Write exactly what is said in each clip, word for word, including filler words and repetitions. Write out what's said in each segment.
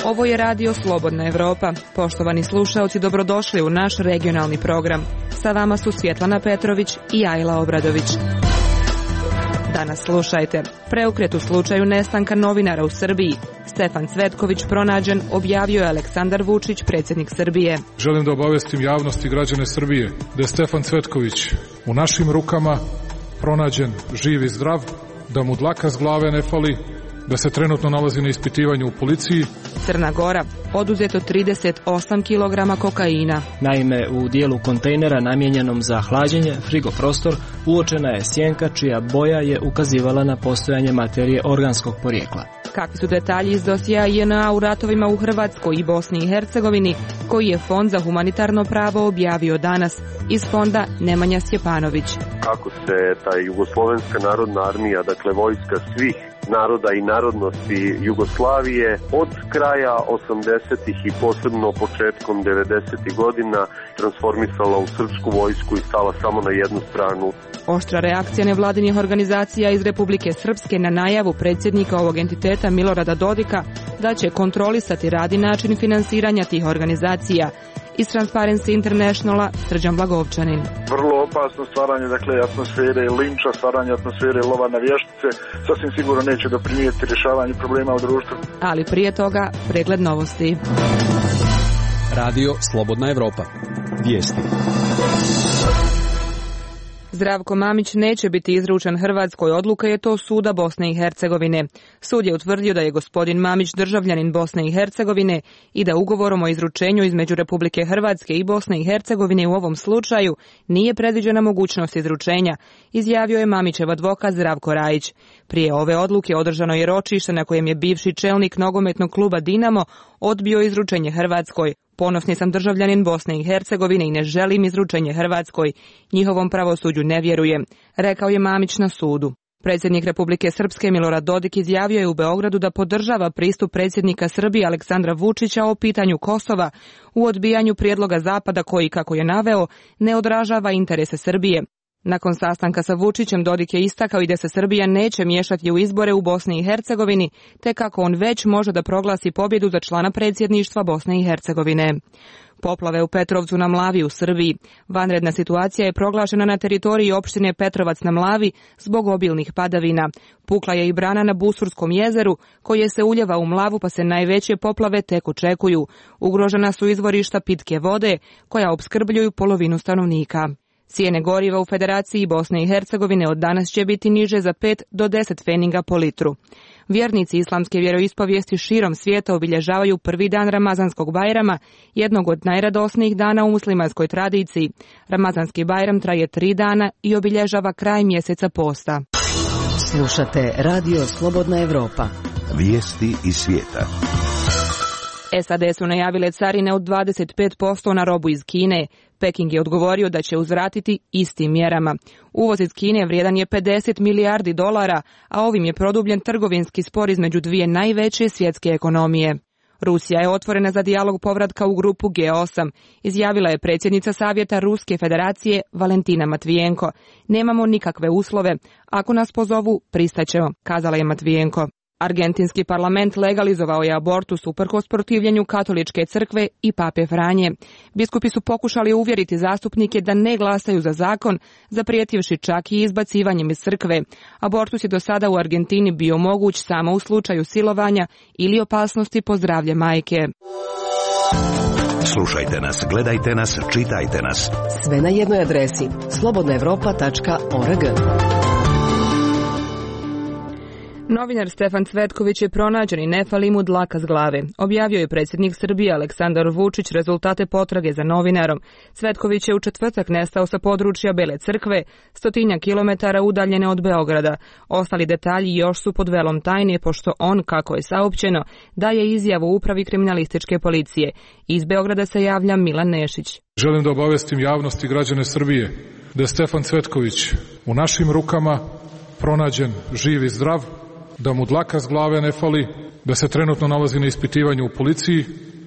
Ovo je radio Slobodna Evropa. Poštovani slušaoci, dobrodošli u naš regionalni program. Sa vama su Svjetlana Petrović i Ajla Obradović. Danas slušajte. Preokret u slučaju nestanka novinara u Srbiji. Stefan Cvetković pronađen, objavio je Aleksandar Vučić, predsjednik Srbije. Želim da obavestim javnost i građane Srbije da je Stefan Cvetković u našim rukama pronađen živ i zdrav, da mu dlaka s glave ne fali, da se trenutno nalazi na ispitivanju u policiji. Crna Gora, oduzeto trideset osam kilograma kokaina. Naime, u dijelu kontejnera namijenjenom za hlađenje, frigoprostor, uočena je sjenka čija boja je ukazivala na postojanje materije organskog porijekla. Kakvi su detalji iz dosija J N A u ratovima u Hrvatskoj i Bosni i Hercegovini, koji je Fond za humanitarno pravo objavio danas? Iz fonda Nemanja Stjepanović. Kako se ta Jugoslovenska narodna armija, dakle vojska svih naroda i narodnosti Jugoslavije, od kraja osamdesetih i posebno početkom devedesetih godina transformisala u srpsku vojsku i stala samo na jednu stranu. Oštra reakcija nevladinih organizacija iz Republike Srpske na najavu predsjednika ovog entiteta Milorada Dodika da će kontrolisati rad i način finansiranja tih organizacija. Iz Transparency Internationala Srđan Blagovčanin. Vrlo opasno stvaranje, dakle, atmosfere linča, stvaranje atmosfere lova na vještice, sasvim sigurno neće doprinijeti rješavanju problema u društvu. Ali prije toga, pregled novosti. Radio Slobodna Evropa. Vijesti. Zdravko Mamić neće biti izručen Hrvatskoj, odluka je to suda Bosne i Hercegovine. Sud je utvrdio da je gospodin Mamić državljanin Bosne i Hercegovine i da ugovorom o izručenju između Republike Hrvatske i Bosne i Hercegovine u ovom slučaju nije predviđena mogućnost izručenja, izjavio je Mamićev advokat Zdravko Rajić. Prije ove odluke održano je ročište na kojem je bivši čelnik nogometnog kluba Dinamo odbio izručenje Hrvatskoj. Ponosni sam državljanin Bosne i Hercegovine i ne želim izručenje Hrvatskoj. Njihovom pravosuđu ne vjerujem, rekao je Mamić na sudu. Predsjednik Republike Srpske Milorad Dodik izjavio je u Beogradu da podržava pristup predsjednika Srbije Aleksandra Vučića o pitanju Kosova u odbijanju prijedloga Zapada koji, kako je naveo, ne odražava interese Srbije. Nakon sastanka sa Vučićem, Dodik je istakao i da se Srbija neće miješati u izbore u Bosni i Hercegovini, te kako on već može da proglasi pobjedu za člana predsjedništva Bosne i Hercegovine. Poplave u Petrovcu na Mlavi u Srbiji. Vanredna situacija je proglašena na teritoriji opštine Petrovac na Mlavi zbog obilnih padavina. Pukla je i brana na Busurskom jezeru, koje se uljeva u Mlavu, pa se najveće poplave tek očekuju. Ugrožena su izvorišta pitke vode, koja opskrbljuju polovinu stanovnika. Cijene goriva u Federaciji Bosne i Hercegovine od danas će biti niže za pet do deset feninga po litru. Vjernici islamske vjeroispovijesti širom svijeta obilježavaju prvi dan Ramazanskog Bajrama, jednog od najradosnijih dana u muslimanskoj tradiciji. Ramazanski Bajram traje tri dana i obilježava kraj mjeseca posta. Slušate Radio Slobodna Evropa. Vijesti iz svijeta. S A D su najavile carine od dvadeset pet posto na robu iz Kine. Peking je odgovorio da će uzvratiti istim mjerama. Uvoz iz Kine vrijedan je pedeset milijardi dolara, a ovim je produbljen trgovinski spor između dvije najveće svjetske ekonomije. Rusija je otvorena za dijalog povratka u grupu G osam, izjavila je predsjednica Savjeta Ruske federacije Valentina Matvijenko. Nemamo nikakve uslove, ako nas pozovu, pristaćemo, kazala je Matvijenko. Argentinski parlament legalizovao je abortus uprkos protivljenju katoličke crkve i pape Franje. Biskupi su pokušali uvjeriti zastupnike da ne glasaju za zakon, zaprijetivši čak i izbacivanjem iz crkve. Abortus je do sada u Argentini bio moguć samo u slučaju silovanja ili opasnosti po zdravlje majke. Slušajte nas, gledajte nas, čitajte nas. Sve na jednoj adresi slobodna evropa tačka org. Novinar Stefan Cvetković je pronađen i ne fali mu dlaka s glave. Objavio je predsjednik Srbije Aleksandar Vučić rezultate potrage za novinarom. Cvetković je u četvrtak nestao sa područja Bele crkve, stotinja kilometara udaljene od Beograda. Ostali detalji još su pod velom tajne, pošto on, kako je saopćeno, daje izjavu upravi kriminalističke policije. Iz Beograda se javlja Milan Nešić. Želim da obavestim javnost i građane Srbije da je Stefan Cvetković u našim rukama pronađen živ i zdrav, da mu dlaka s glave ne fali, da se trenutno nalazi na ispitivanju u policiji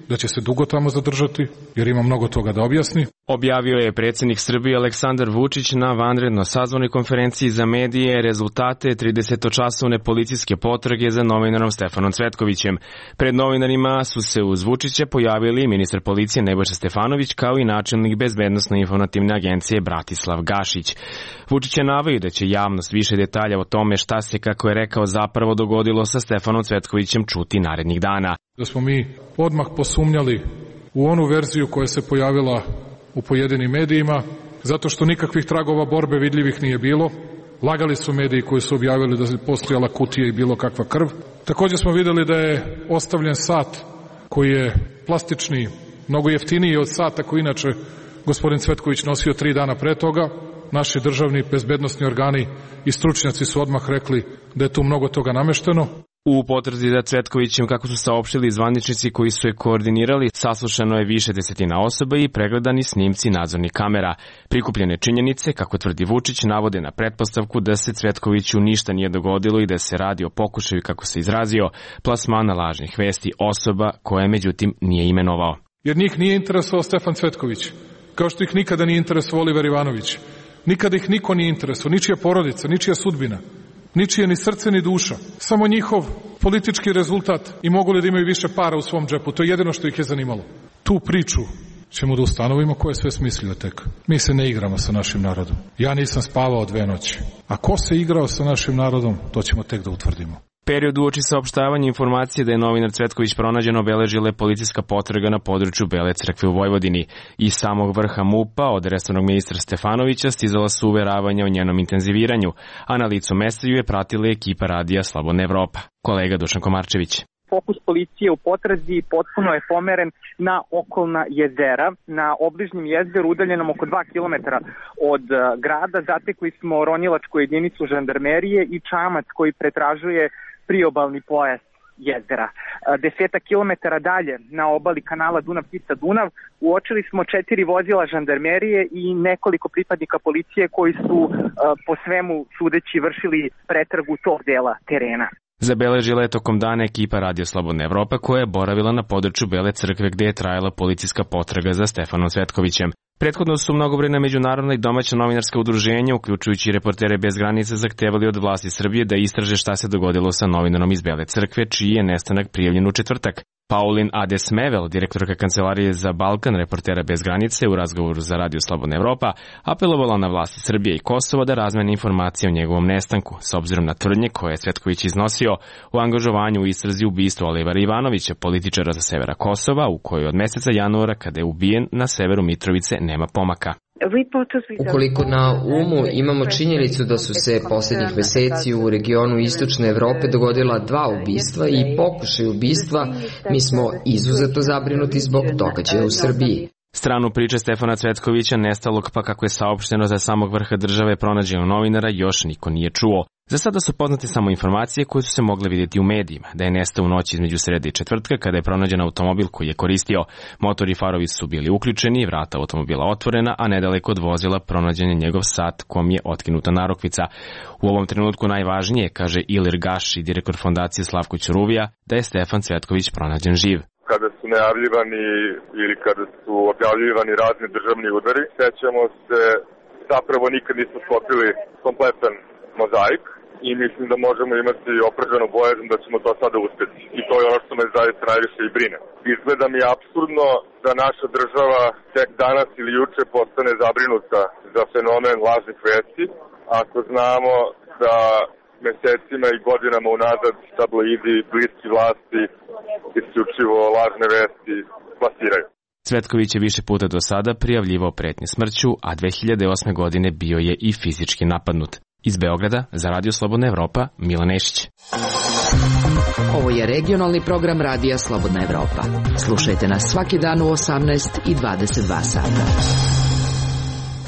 da će se dugo tamo zadržati, jer ima mnogo toga da objasni. Objavio je predsjednik Srbije Aleksandar Vučić na vanredno sazvanoj konferenciji za medije rezultate tridesetočasovne policijske potrage za novinarom Stefanom Cvetkovićem. Pred novinarima su se uz Vučića pojavili ministar policije Nebojša Stefanović kao i načelnik Bezbednosno-informativne agencije Bratislav Gašić. Vučić je naveo da će javnost više detalja o tome šta se, kako je rekao, zapravo dogodilo sa Stefanom Cvetkovićem čuti narednih dana. Da smo mi odmah posumnjali u onu verziju koja se pojavila u pojedinim medijima, zato što nikakvih tragova borbe vidljivih nije bilo. Lagali su mediji koji su objavili da je postojala kutija i bilo kakva krv. Također smo videli da je ostavljen sat koji je plastični, mnogo jeftiniji od sata koji inače gospodin Cvetković nosio tri dana pre toga. Naši državni bezbednosni organi i stručnjaci su odmah rekli da je tu mnogo toga namešteno. U potrazi za Cvetkovićem, kako su saopštili zvaničnici koji su je koordinirali, saslušano je više desetina osoba i pregledani snimci nadzornih kamera. Prikupljene činjenice, kako tvrdi Vučić, navode na pretpostavku da se Cvetkoviću ništa nije dogodilo i da se radi o pokušaju, kako se izrazio, plasmana lažnih vesti osoba koje međutim nije imenovao. Jer njih nije interesovao Stefan Cvetković, kao što ih nikada nije interesovao Oliver Ivanović. Nikada ih niko nije interesovao, ničija porodica, ničija sudbina. Ničije ni srce ni duša, samo njihov politički rezultat i mogu li da imaju više para u svom džepu, to je jedino što ih je zanimalo. Tu priču ćemo da ustanovimo ko je sve smislio tek. Mi se ne igramo sa našim narodom. Ja nisam spavao dve noći. A ko se igrao sa našim narodom, to ćemo tek da utvrdimo. Period uoči saopštavanja informacije da je novinar Cvetković pronađen obeležila je policijska potraga na području Bele Crkve u Vojvodini. Iz samog vrha MUP-a od resornog ministra Stefanovića stizala su uveravanja o njenom intenziviranju, a na licu mesta ju je pratila ekipa radija Slobodna Evropa. Kolega Dušan Komarčević. Fokus policije u potrazi potpuno je pomeren na okolna jezera. Na obližnjem jezeru udaljenom oko dva kilometra od grada zatekli smo ronilačku jedinicu žandarmerije i čamac koji pretražuje priobalni pojas jezera. Desetak kilometara dalje na obali kanala Dunav-Tisa-Dunav uočili smo četiri vozila žandarmerije i nekoliko pripadnika policije koji su po svemu sudeći vršili pretragu tog dela terena. Zabeležila je tokom dana ekipa Radio Slobodna Evropa koja je boravila na području Bele Crkve gde je trajala policijska potraga za Stefanom Cvetkovićem. Prethodno su mnogobrojna međunarodna i domaća novinarska udruženja, uključujući Reportere bez granica, zahtevali od vlasti Srbije da istraže šta se dogodilo sa novinarom iz Bele Crkve, čiji je nestanak prijavljen u četvrtak. Paulin Ades-Mevel, direktorka Kancelarije za Balkan Reportera bez granice, u razgovoru za Radio Slobodna Evropa, apelovala na vlasti Srbije i Kosova da razmene informacije o njegovom nestanku, s obzirom na tvrdnje koje je Cvetković iznosio u angažovanju u istrazi ubistva Olivera Ivanovića, političara za severa Kosova, u kojoj od meseca januara, kada je ubijen, na severu Mitrovice nema pomaka. Ukoliko na umu imamo činjenicu da su se posljednjih meseci u regionu Istočne Evrope dogodila dva ubistva i pokušaj ubistva, mi smo izuzetno zabrinuti zbog događaja u Srbiji. Stranu priče Stefana Cvetkovića, nestalog pa kako je saopšteno za samog vrha države pronađenog novinara, još niko nije čuo. Za sada su poznate samo informacije koje su se mogle vidjeti u medijima, da je nestao u noći između srede i četvrtka kada je pronađen automobil koji je koristio. Motor i farovi su bili uključeni, vrata automobila otvorena, a nedaleko od vozila pronađen je njegov sat kom je otkinuta narukvica. U ovom trenutku najvažnije, kaže Ilir Gaši, direktor fondacije Slavko Ćuruvija, da je Stefan Cvetković pronađen živ. Kada su najavljivani ili kada su objavljivani razni državni udari, sećamo se, zapravo nikad nismo sklopili kompletan mozaik i mislim da možemo imati opravdanu bojazan da ćemo to sada uspjeti. I to je ono što me zaista najviše i brine. Izgleda mi apsurdno da naša država tek danas ili juče postane zabrinuta za fenomen lažnih vesti, ako znamo da mesecima i godinama unazad tabloidi bliski vlasti isključivo lažne vesti plasiraju. Cvetković je više puta do sada prijavljivao pretnje smrću, a dve hiljade osme godine bio je i fizički napadnut. Iz Beograda za Radio Slobodna Evropa, Milan Nešić. Ovo je regionalni program Radija Slobodna Evropa. Slušajte nas svaki dan u osamnaest i dvadeset dva sata.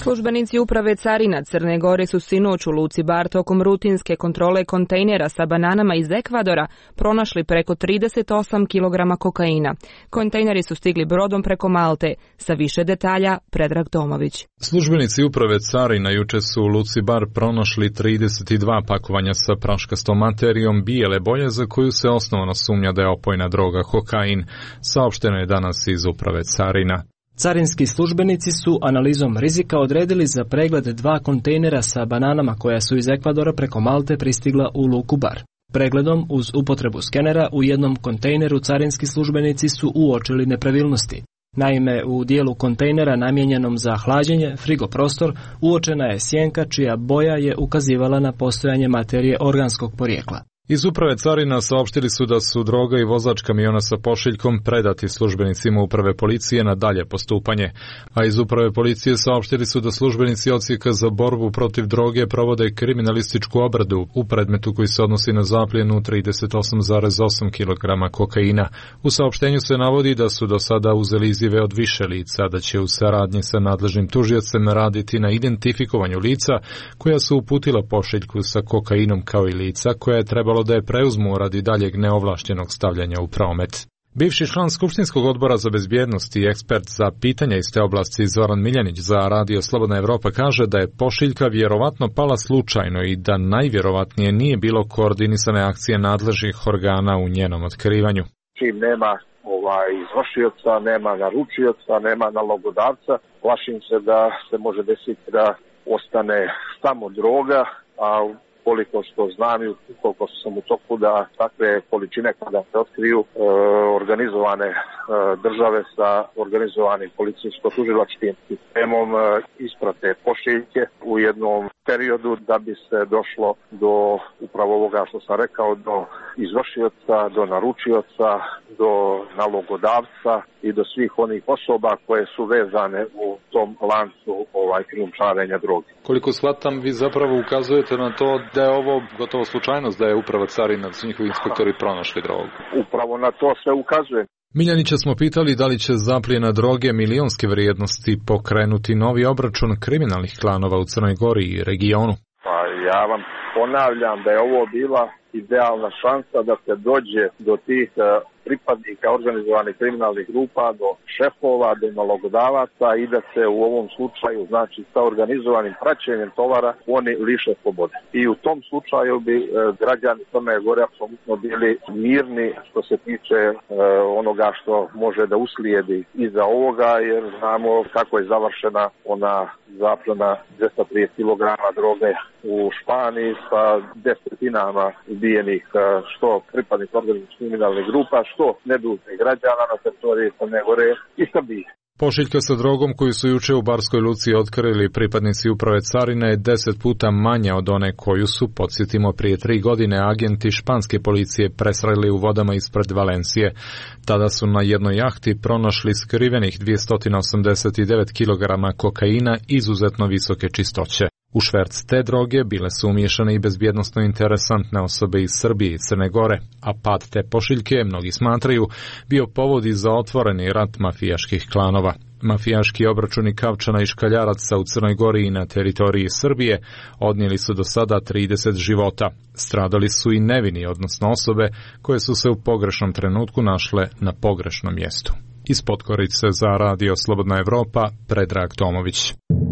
Službenici uprave carina Crne Gore su sinoć u luci Bar tokom rutinske kontrole kontejnera sa bananama iz Ekvadora pronašli preko trideset osam kilograma kokaina. Kontejneri su stigli brodom preko Malte. Sa više detalja Predrag Tomović. Službenici uprave carina juče su u luci Bar pronašli trideset dva pakovanja sa praškastom materijom bijele boje za koju se osnovano sumnja da je opojna droga kokain. Saopšteno je danas iz uprave carina. Carinski službenici su analizom rizika odredili za pregled dva kontejnera sa bananama koja su iz Ekvadora preko Malte pristigla u luku Bar. Pregledom uz upotrebu skenera u jednom kontejneru carinski službenici su uočili nepravilnosti. Naime, u dijelu kontejnera namijenjenom za hlađenje, frigoprostor, uočena je sjenka čija boja je ukazivala na postojanje materije organskog porijekla. Iz uprave carina saopštili su da su droga i vozač kamiona sa pošiljkom predati službenicima uprave policije na dalje postupanje, a iz uprave policije saopštili su da službenici odsjeka za borbu protiv droge provode kriminalističku obradu u predmetu koji se odnosi na zapljenu trideset osam zarez osam kilograma kokaina. U saopštenju se navodi da su do sada uzeli izjave od više lica, da će u saradnji sa nadležnim tužiocem raditi na identifikovanju lica koja su uputila pošiljku sa kokainom kao i lica koja je trebalo da je preuzmu radi daljeg neovlašćenog stavljanja u promet. Bivši član Skupštinskog odbora za bezbjednost i ekspert za pitanja iz te oblasti Zoran Miljanić za Radio Slobodna Evropa kaže da je pošiljka vjerovatno pala slučajno i da najvjerovatnije nije bilo koordinisane akcije nadležnih organa u njenom otkrivanju. Čim nema ovaj izvršioca, nema naručioca, nema nalogodavca, plašim se da se može desiti da ostane samo droga, a koliko što znam i koliko sam u toku da takve količine kada se otkriju e, organizovane e, države sa organizovanim policijsko-tužilačkim sistemom e, isprate pošiljke u jednom periodu da bi se došlo do upravo ovoga što sam rekao, do izvršioca, do naručioca, do nalogodavca i do svih onih osoba koje su vezane u tom lancu ovaj krijumčarenja droge. Koliko shvatam, vi zapravo ukazujete na to da je ovo gotovo slučajnost da je uprava carina, da su njihovi inspektori pronašli drogu. Upravo na to sve ukazuje. Miljanića smo pitali da li će zapljena droge milionske vrijednosti pokrenuti novi obračun kriminalnih klanova u Crnoj Gori i regionu. Pa ja vam ponavljam da je ovo bila idealna šansa da se dođe do tih pripadnika organizovanih kriminalnih grupa, do šefova, do nalogodavaca i da se u ovom slučaju, znači sa organizovanim praćenjem tovara, oni liše slobode. I u tom slučaju bi e, građani Crne Gore apsolutno bili mirni što se tiče e, onoga što može da uslijedi iza ovoga, jer znamo kako je završena ona zapljena dvesta trideset kilograma droge u Španiji sa desetinama ubijenih što pripadnika organizovanih kriminalnih grupa, što nedužnih građana na teritoriji Crne Gore i Srbije. Pošiljka sa drogom koju su juče u Barskoj luci otkrili pripadnici uprave carine je deset puta manja od one koju su, podsjetimo, prije tri godine agenti španske policije presreli u vodama ispred Valencije. Tada su na jednoj jahti pronašli skrivenih dvjesto osamdeset devet kilograma kokaina izuzetno visoke čistoće. U šverc te droge bile su umiješane i bezbjednosno interesantne osobe iz Srbije i Crne Gore, a pad te pošiljke, mnogi smatraju, bio povod i za otvoreni rat mafijaških klanova. Mafijaški obračuni Kavčana i Škaljaraca u Crnoj Gori i na teritoriji Srbije odnijeli su do sada trideset života. Stradali su i nevini, odnosno osobe koje su se u pogrešnom trenutku našle na pogrešnom mjestu. Iz Podgorice za Radio Slobodna Evropa, Predrag Tomović.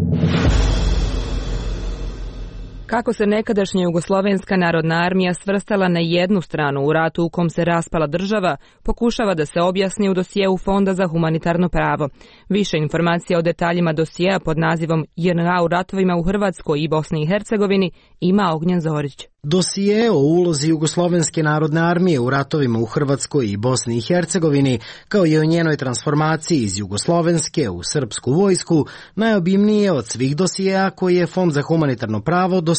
Kako se nekadašnja Jugoslovenska narodna armija svrstala na jednu stranu u ratu u kom se raspala država, pokušava da se objasni u dosjeu Fonda za humanitarno pravo. Više informacija o detaljima dosjea pod nazivom J N A u ratovima u Hrvatskoj i Bosni i Hercegovini ima Ognjen Zorić. Dosije o ulozi Jugoslovenske narodne armije u ratovima u Hrvatskoj i Bosni i Hercegovini, kao i o njenoj transformaciji iz Jugoslovenske u srpsku vojsku, najobimniji je od svih dosijeja koji je Fond za humanitarno pravo do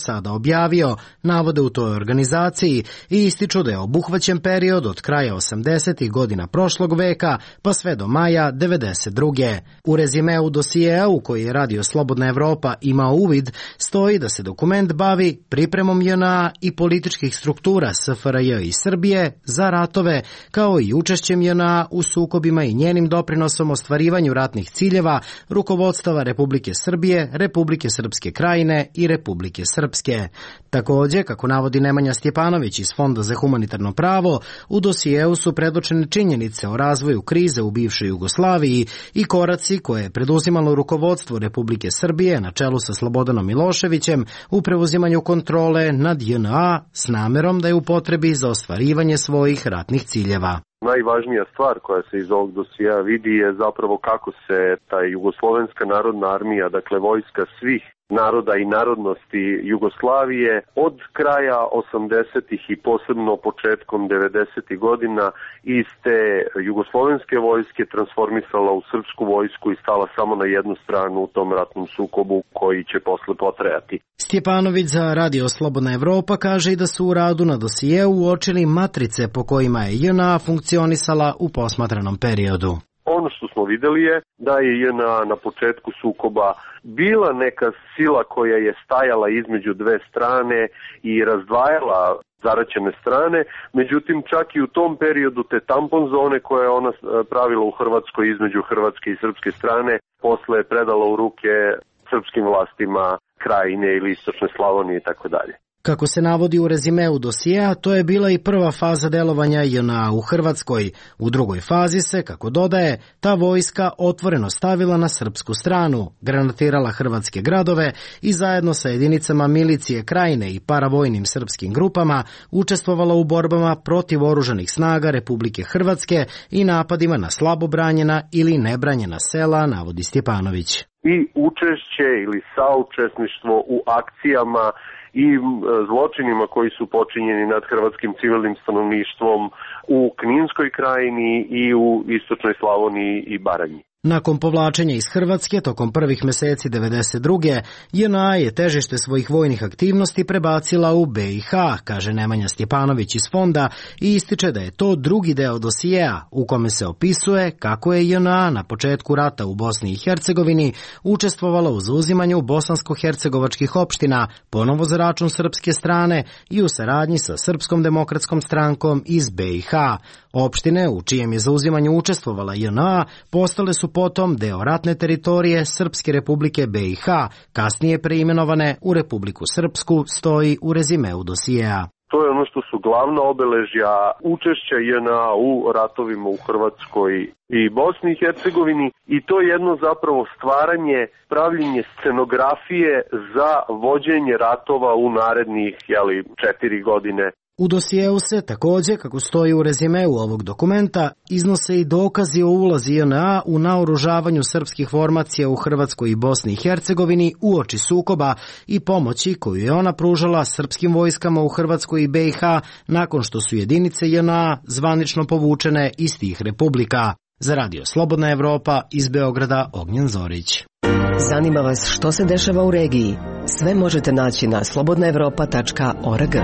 sada objavio, navode u toj organizaciji i ističu da je obuhvaćen period od kraja osamdesetih godina prošlog veka pa sve do maja devedeset druge. U rezimeu dosijea u koji je Radio Slobodna Evropa imao uvid stoji da se dokument bavi pripremom J N A i političkih struktura S F R J i Srbije za ratove, kao i učešćem J N A u sukobima i njenim doprinosom ostvarivanju ratnih ciljeva rukovodstava Republike Srbije, Republike Srpske Krajine i Republike Srpske. Takođe, kako navodi Nemanja Stjepanović iz Fonda za humanitarno pravo, u dosijeu su predočene činjenice o razvoju krize u bivšoj Jugoslaviji i koraci koje je preduzimalo rukovodstvo Republike Srbije na čelu sa Slobodanom Miloševićem u preuzimanju kontrole nad J N A s namerom da je upotrebi za ostvarivanje svojih ratnih ciljeva. Najvažnija stvar koja se iz ovog dosija vidi je zapravo kako se ta Jugoslovenska narodna armija, dakle vojska svih naroda i narodnosti Jugoslavije, od kraja osamdesetih i posebno početkom devedesetih godina iz te jugoslovenske vojske transformisala u srpsku vojsku i stala samo na jednu stranu u tom ratnom sukobu koji će posle potrajati. Stjepanović za Radio Slobodna Evropa kaže i da su u radu na dosijeu uočili matrice po kojima je J N A funkcionisala u posmatranom periodu. Ono što smo videli je da je J N A na početku sukoba bila neka sila koja je stajala između dve strane i razdvajala zaraćene strane, međutim čak i u tom periodu te tampon zone koje je ona pravila u Hrvatskoj između hrvatske i srpske strane posle je predala u ruke srpskim vlastima Krajine ili Istočne Slavonije i tako dalje. Kako se navodi u rezimeu dosijea, to je bila i prva faza delovanja J N A u Hrvatskoj. U drugoj fazi se, kako dodaje, ta vojska otvoreno stavila na srpsku stranu, granatirala hrvatske gradove i zajedno sa jedinicama milicije Krajine i paravojnim srpskim grupama učestvovala u borbama protiv oružanih snaga Republike Hrvatske i napadima na slabo branjena ili nebranjena sela, navodi Stjepanović. I učešće ili saučesništvo u akcijama i zločinima koji su počinjeni nad hrvatskim civilnim stanovništvom u Kninskoj krajini i u Istočnoj Slavoniji i Baranji. Nakon povlačenja iz Hrvatske tokom prvih meseci devedeset druge. J N A je težište svojih vojnih aktivnosti prebacila u B i H, kaže Nemanja Stjepanović iz Fonda i ističe da je to drugi deo dosijea u kome se opisuje kako je J N A na početku rata u Bosni i Hercegovini učestvovala u zauzimanju bosansko-hercegovačkih opština, ponovo za račun srpske strane i u saradnji sa Srpskom demokratskom strankom iz B i H. Opštine u čijem je zauzimanju učestvovala J N A postale su potom deo ratne teritorije Srpske republike B i H, kasnije preimenovane u Republiku Srpsku, stoji u rezimeu dosijea. To je ono što su glavna obeležja učešća J N A u ratovima u Hrvatskoj i Bosni i Hercegovini i to je jedno zapravo stvaranje, pravljenje scenografije za vođenje ratova u narednih jeli, četiri godine. U dosijeu se takođe, kako stoji u rezimeu ovog dokumenta, iznose i dokazi o ulozi J N A u naoružavanju srpskih formacija u Hrvatskoj i Bosni i Hercegovini uoči sukoba i pomoći koju je ona pružala srpskim vojskama u Hrvatskoj i B i H nakon što su jedinice J N A zvanično povučene iz tih republika. Za Radio Slobodna Evropa iz Beograda, Ognjen Zorić. Zanima vas što se dešava u regiji? Sve možete naći na slobodna evropa tačka org.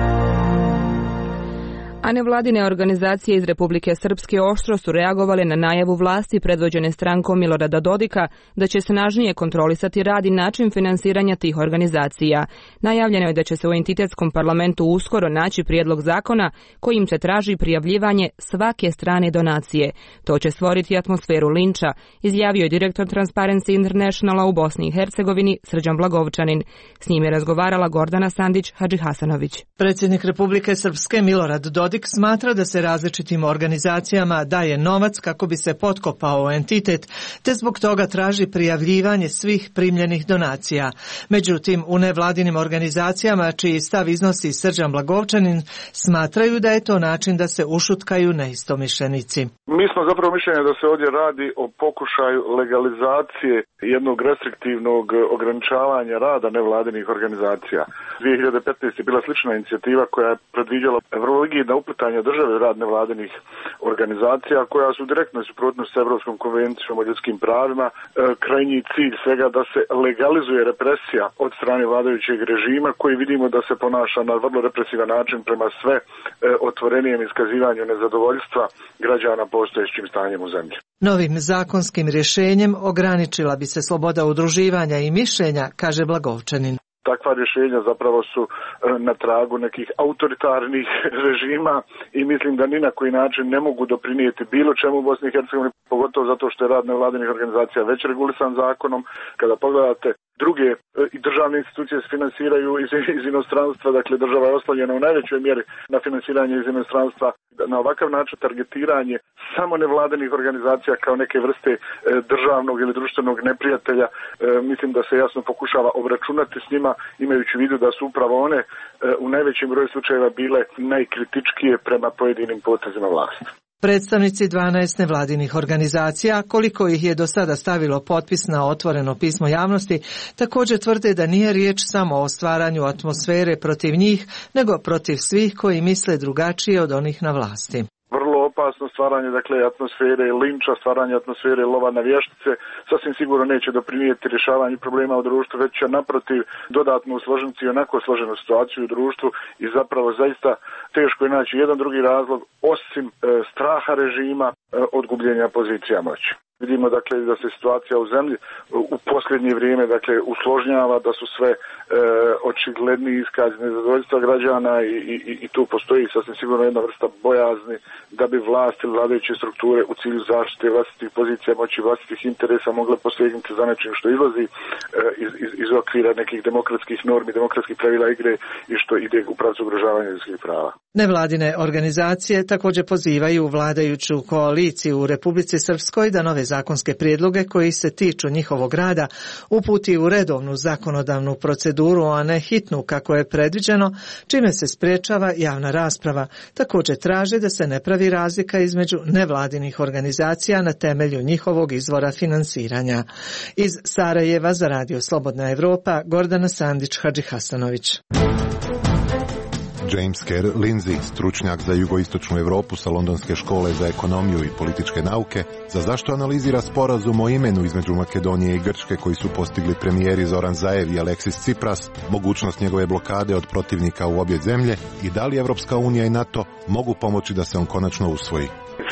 A nevladine organizacije iz Republike Srpske oštro su reagovale na najavu vlasti predvođene strankom Milorada Dodika da će snažnije kontrolisati rad i način finansiranja tih organizacija. Najavljeno je da će se u entitetskom parlamentu uskoro naći prijedlog zakona kojim se traži prijavljivanje svake strane donacije. To će stvoriti atmosferu linča, izjavio je direktor Transparency Internationala u Bosni i Hercegovini Srđan Blagovčanin. S njim je razgovarala Gordana Sandić Hadžihasanović. Predsjednik Republike Srpske Milorad Dodik smatra da se različitim organizacijama daje novac kako bi se potkopao entitet, te zbog toga traži prijavljivanje svih primljenih donacija. Međutim, u nevladinim organizacijama, čiji stav iznosi Srđan Blagovčanin, smatraju da je to način da se ušutkaju neistomišljenici. Mi smo zapravo mišljenja da se ovdje radi o pokušaju legalizacije jednog restriktivnog ograničavanja rada nevladinih organizacija. dvije hiljade petnaeste. je bila slična inicijativa koja je predviđala vrlo rigidna uplitanja države u rad nevladinih organizacija koja su direktno suprotnosti s Evropskom konvencijom o ljudskim pravima. E, krajnji cilj svega da se legalizuje represija od strane vladajućeg režima koji vidimo da se ponaša na vrlo represivan način prema sve e, otvorenijem iskazivanju nezadovoljstva građana postojećim stanjem u zemlji. Novim zakonskim rješenjem ograničila bi se sloboda udruživanja i mišljenja, kaže Blagovčanin. Takva rješenja zapravo su na tragu nekih autoritarnih režima i mislim da ni na koji način ne mogu doprinijeti bilo čemu u Bosni i Hercegovini, pogotovo zato što je rad nevladinih organizacija već regulisan zakonom. Kada pogledate druge i državne institucije se finansiraju iz, iz inostranstva, dakle država je oslonjena u najvećoj mjeri na finansiranje iz inostranstva. Na ovakav način targetiranje samo nevladinih organizacija kao neke vrste e, državnog ili društvenog neprijatelja, e, mislim da se jasno pokušava obračunati s njima, imajući u vidu da su upravo one e, u najvećem broju slučajeva bile najkritičkije prema pojedinim potezima vlasti. Predstavnici dvanaest nevladinih organizacija, koliko ih je do sada stavilo potpis na otvoreno pismo javnosti, također tvrde da nije riječ samo o stvaranju atmosfere protiv njih, nego protiv svih koji misle drugačije od onih na vlasti. Opasno stvaranje, dakle, atmosfere linča, stvaranje atmosfere lova na vještice sasvim sigurno neće doprinijeti rješavanju problema u društvu, već će naprotiv dodatno usložiti i onako složenu situaciju u društvu i zapravo zaista teško je naći jedan drugi razlog osim e, straha režima e, od gubljenja pozicija moći. Vidimo dakle da se situacija u zemlji u posljednje vrijeme dakle usložnjava, da su sve e, očigledni iskazi nezadovoljstva građana i, i, i tu postoji sasvim sigurno jedna vrsta bojazni da bi vlast ili vladajuće strukture u cilju zaštite vlastitih pozicija moći, vlastitih interesa mogle posegnuti za nečim što izlazi e, iz, iz, iz okvira nekih demokratskih normi, demokratskih pravila igre i što ide u pravcu ugrožavanja ljudskih prava. Nevladine organizacije također pozivaju vladajuću koaliciju u Republici Srpskoj da nove zakonske prijedloge koji se tiču njihovog rada uputi u redovnu zakonodavnu proceduru, a ne hitnu kako je predviđeno, čime se sprečava javna rasprava. Također traže da se ne pravi razlika između nevladinih organizacija na temelju njihovog izvora finansiranja. Iz Sarajeva za Radio Slobodna Evropa, Gordana Sandić-Hadžihasanović. James Kerr Lindsay, stručnjak za jugoistočnu Europu sa Londonske škole za ekonomiju i političke nauke, za zašto analizira sporazum o imenu između Makedonije i Grčke koji su postigli premijeri Zoran Zaev i Aleksis Tsipras, mogućnost njegove blokade od protivnika u obje zemlje i da li Evropska unija i NATO mogu pomoći da se on konačno usvoji.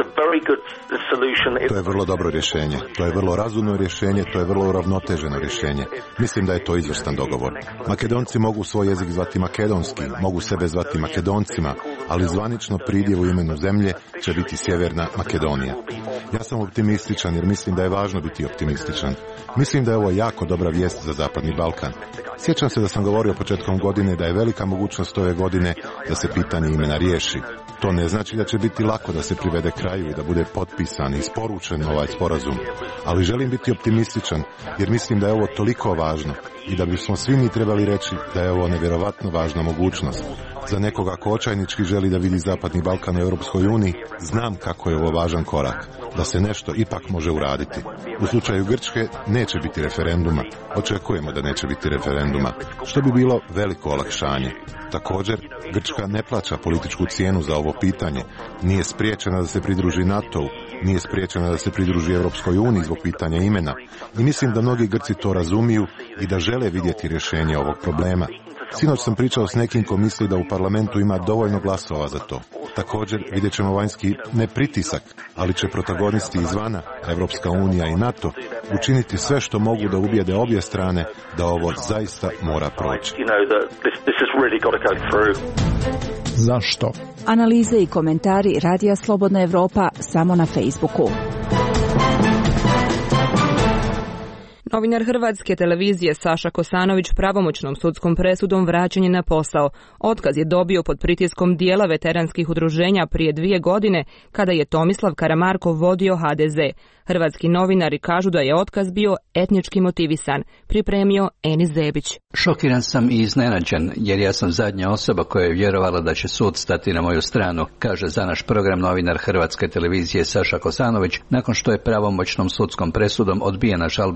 To je vrlo dobro rješenje, to je vrlo razumno rješenje, to je vrlo uravnoteženo rješenje. Mislim da je to izvrstan dogovor. Makedonci mogu svoj jezik zvati makedonski, mogu sebe zvati Makedoncima, ali zvanično pridjev u imenu zemlje će biti Sjeverna Makedonija. Ja sam optimističan jer mislim da je važno biti optimističan. Mislim da je ovo jako dobra vijest za Zapadni Balkan. Sjećam se da sam govorio početkom godine da je velika mogućnost ove godine da se pitanje imena riješi. To ne znači da će biti lako da se privede kraju i da bude potpisan i isporučen ovaj sporazum, ali želim biti optimističan jer mislim da je ovo toliko važno i da bismo svi mi trebali reći da je ovo nevjerovatno važna mogućnost. Za nekoga ko očajnički želi da vidi Zapadni Balkan u Europskoj uniji, znam kako je ovo važan korak, da se nešto ipak može uraditi. U slučaju Grčke neće biti referenduma, očekujemo da neće biti referenduma, što bi bilo veliko olakšanje. Također, Grčka ne plaća političku cijenu za ovo pitanje, nije spriječena da se pridruži NATO-u, nije spriječena da se pridruži Europskoj uniji zbog pitanja imena i mislim da mnogi Grci to razumiju i da žele vidjeti rješenje ovog problema. Sinoć sam pričao s nekim ko misli da u parlamentu ima dovoljno glasova za to. Također vidjet ćemo vanjski ne pritisak, ali će protagonisti izvana, Evropska unija i NATO, učiniti sve što mogu da ubijede obje strane da ovo zaista mora proći. Zašto? Analize i komentari Radija Slobodna Evropa samo na Facebooku. Novinar Hrvatske televizije Saša Kosanović pravomoćnom sudskom presudom vraćen je na posao. Otkaz je dobio pod pritiskom dijela veteranskih udruženja prije dvije godine kada je Tomislav Karamarko vodio ha de ze. Hrvatski novinari kažu da je otkaz bio etnički motivisan, pripremio Enis Zebić. Šokiran sam i iznenađen, jer ja sam zadnja osoba koja je vjerovala da će sud stati na moju stranu, kaže za naš program novinar Hrvatske televizije Saša Kosanović, nakon što je pravomoćnom sudskom presudom odbijena žalba Hrvatske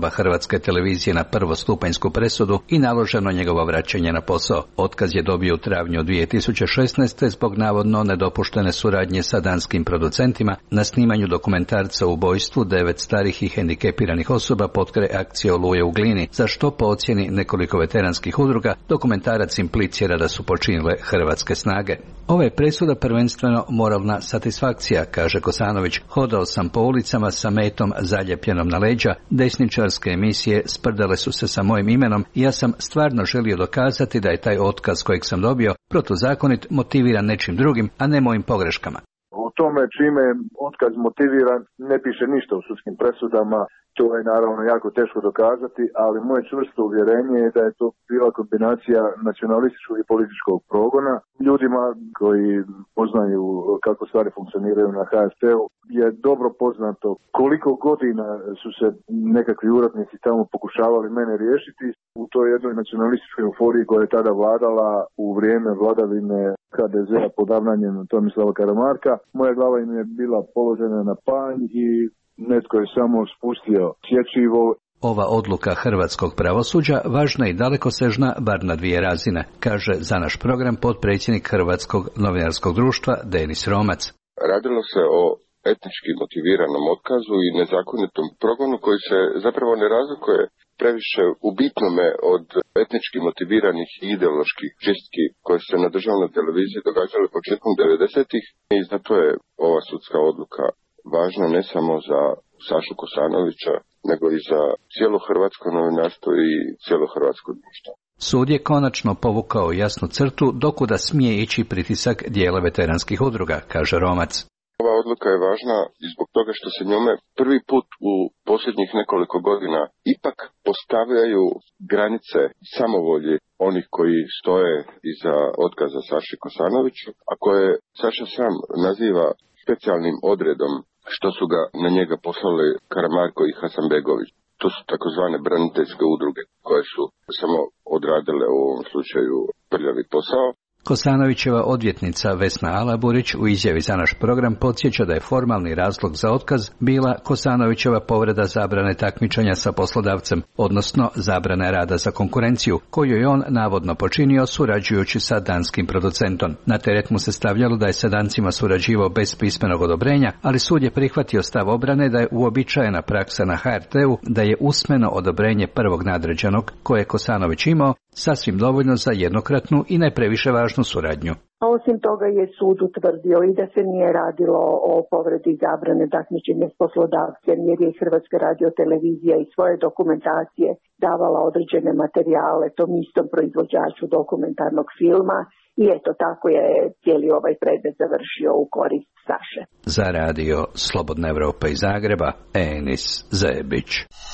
Hrvatske televizije na prvostupanjsku presudu i naloženo njegovo vraćanje na posao. Otkaz je dobio u travnju dvije tisuće šesnaeste. zbog navodno nedopuštene suradnje sa danskim producentima na snimanju dokumentarca o ubojstvu devet starih i hendikepiranih osoba potkraj akcije Oluje u Glini, za što po ocjeni nekoliko veteranskih udruga dokumentarac implicira da su počinile hrvatske snage. Ova je presuda prvenstveno moralna satisfakcija, kaže Kosanović. Hodao sam po ulicama sa metom zaljepljenom na leđa, desničarske emisije sprdale su se sa mojim imenom i ja sam stvarno želio dokazati da je taj otkaz kojeg sam dobio protuzakonit, motiviran nečim drugim, a ne mojim pogreškama. U tome čime je otkaz motiviran ne piše ništa u sudskim presudama, to je naravno jako teško dokazati, ali moje čvrsto uvjerenje je da je to bila kombinacija nacionalističkog i političkog progona. Ljudima koji poznaju kako stvari funkcioniraju na ha er te-u je dobro poznato koliko godina su se nekakvi uradnici tamo pokušavali mene riješiti u toj jednoj nacionalističkoj euforiji koja je tada vladala u vrijeme vladavine ha de zea pod ravnanjem Tomislava Karamarka. Moja glava im je bila položena na panj i netko je samo spustio sječivo. Ova odluka hrvatskog pravosuđa važna i dalekosežna bar na dvije razine, kaže za naš program potpredsjednik Hrvatskog novinarskog društva Denis Romac. Radilo se o etnički motiviranom otkazu i nezakonitom progonu koji se zapravo ne razlikuje previše u bitnome od etnički motiviranih i ideoloških čistki koje se na državnoj televiziji događale početkom devedesetih i zato je ova sudska odluka važna ne samo za Sašu Kosanovića, nego i za cijelo hrvatsko novinarstvo i cijelo hrvatsko društvo. Sud je konačno povukao jasnu crtu dokuda smije ići pritisak dijela veteranskih udruga, kaže Romac. Ova odluka je važna i zbog toga što se njome prvi put u posljednjih nekoliko godina ipak postavljaju granice samovolji onih koji stoje iza otkaza Saši Kosanoviću, a koje Saša sam naziva specijalnim odredom što su ga na njega poslali Karamarko i Hasanbegović. To su takozvane braniteljske udruge koje su samo odradile u ovom slučaju prljavi posao. Kosanovićeva odvjetnica Vesna Alaburić u izjavi za naš program podsjeća da je formalni razlog za otkaz bila Kosanovićeva povreda zabrane takmičenja sa poslodavcem, odnosno zabrane rada za konkurenciju, koju je on navodno počinio surađujući sa danskim producentom. Na teret mu se stavljalo da je sa dancima surađivao bez pismenog odobrenja, ali sud je prihvatio stav obrane da je uobičajena praksa na ha er te-u da je usmeno odobrenje prvog nadređenog koje je Kosanović imao sasvim dovoljno za jednokratnu i ne previše važnu suradnju. Osim toga je sud utvrdio i da se nije radilo o povredi zabrane takmičenja s poslodavcem, jer je Hrvatska radiotelevizija iz svoje dokumentacije davala određene materijale tom istom proizvođaču dokumentarnog filma i eto tako je cijeli ovaj predmet završio u korist Saše. Za radio Slobodna Evropa iz Zagreba, Enis Zebić.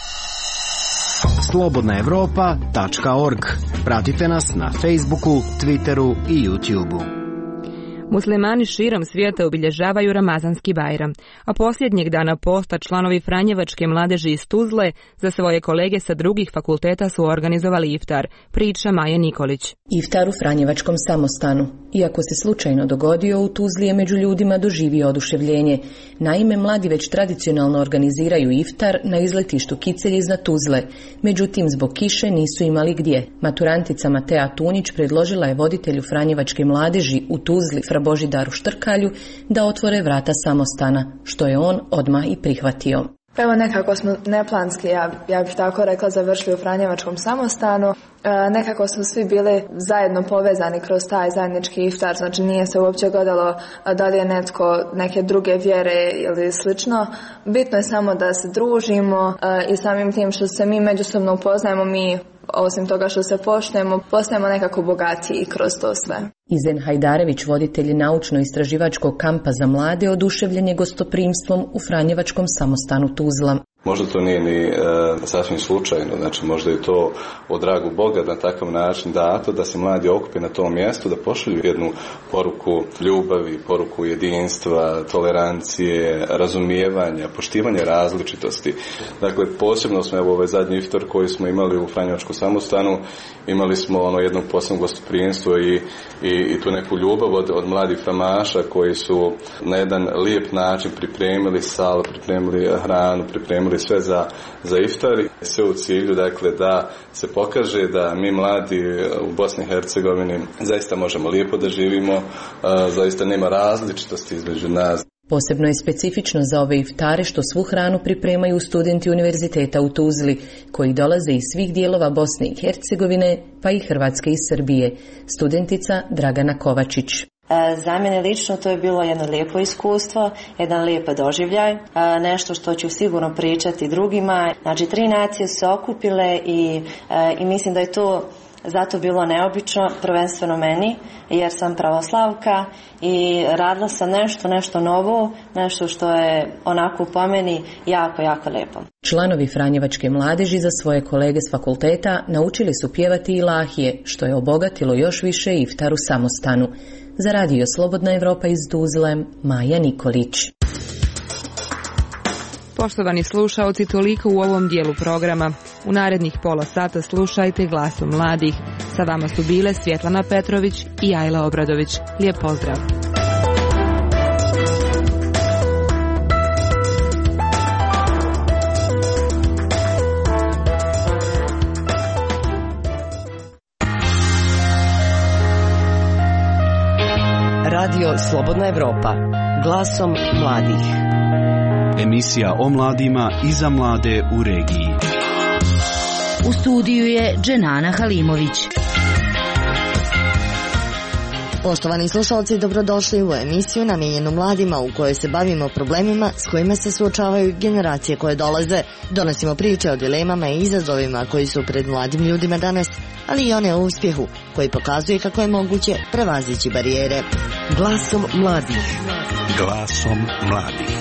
slobodna evropa tačka org. Pratite nas na Facebooku, Twitteru i YouTubeu. Muslimani širom svijeta obilježavaju Ramazanski Bajram, a posljednjeg dana posta članovi Franjevačke mladeži iz Tuzle za svoje kolege sa drugih fakulteta su organizovali iftar, priča Maje Nikolić. Iftar u Franjevačkom samostanu. Iako se slučajno dogodio, u Tuzli je među ljudima doživio oduševljenje. Naime, mladi već tradicionalno organiziraju iftar na izletištu Kicelj iznad Tuzle. Međutim, zbog kiše nisu imali gdje. Maturantica Matea Tunić predložila je voditelju Franjevačke mladeži u Tuzli Božidaru Štrkalju da otvore vrata samostana, što je on odmah i prihvatio. Pa evo nekako smo neplanski, ja, ja bih tako rekla, završili u Franjevačkom samostanu. E, nekako smo svi bili zajedno povezani kroz taj zajednički iftar, znači nije se uopće gledalo da li je netko neke druge vjere ili slično. Bitno je samo da se družimo e, i samim tim što se mi međusobno upoznajemo, mi osim toga što se poštujemo, postajemo nekako bogatiji kroz to sve. Izen Hajdarević, voditelj naučno-istraživačkog kampa za mlade, oduševljen je gostoprimstvom u Franjevačkom samostanu Tuzla. Možda to nije ni e, sasvim slučajno, znači možda je to od dragu Boga na takav način dato da se mladi okupe na tom mjestu, da pošalju jednu poruku ljubavi, poruku jedinstva, tolerancije, razumijevanja, poštivanja različitosti. Dakle, posebno smo, evo ovaj zadnji iftar koji smo imali u Franjevačkom samostanu, imali smo ono jedno posebno gostoprimstvo i, i, i tu neku ljubav od, od mladih framaša koji su na jedan lijep način pripremili sal, pripremili hranu, pripremili pripremili sve za, za iftar, sve u cilju dakle da se pokaže da mi mladi u Bosni i Hercegovini zaista možemo lijepo da živimo, zaista nema različitosti između nas. Posebno je specifično za ove iftare što svu hranu pripremaju studenti univerziteta u Tuzli, koji dolaze iz svih dijelova Bosne i Hercegovine, pa i Hrvatske i Srbije. Studentica Dragana Kovačić. Za mene lično to je bilo jedno lijepo iskustvo, jedan lijep doživljaj, nešto što ću sigurno pričati drugima. Znači, tri nacije su se okupile i, i mislim da je to zato bilo neobično, prvenstveno meni, jer sam pravoslavka i radila sam nešto, nešto novo, nešto što je onako po meni jako, jako lijepo. Članovi Franjevačke mladeži za svoje kolege s fakulteta naučili su pjevati ilahije, što je obogatilo još više iftar u samostanu. Za radio Slobodna Evropa iz Tuzle, Maja Nikolić. Poštovani slušaoci, toliko u ovom dijelu programa. U narednih pola sata slušajte Glasom mladih. Sa vama su bile Svjetlana Petrović i Ajla Obradović. Lijep pozdrav. Radio Slobodna Evropa. Glasom mladih. Emisija o mladima i za mlade u regiji. U studiju je Dženana Halimović. Poštovani slušalci, dobrodošli u emisiju namijenjenu mladima u kojoj se bavimo problemima s kojima se suočavaju generacije koje dolaze. Donosimo priče o dilemama i izazovima koji su pred mladim ljudima danas, ali i one o uspjehu koji pokazuje kako je moguće prevazići barijere. Glasom mladih. Glasom mladih.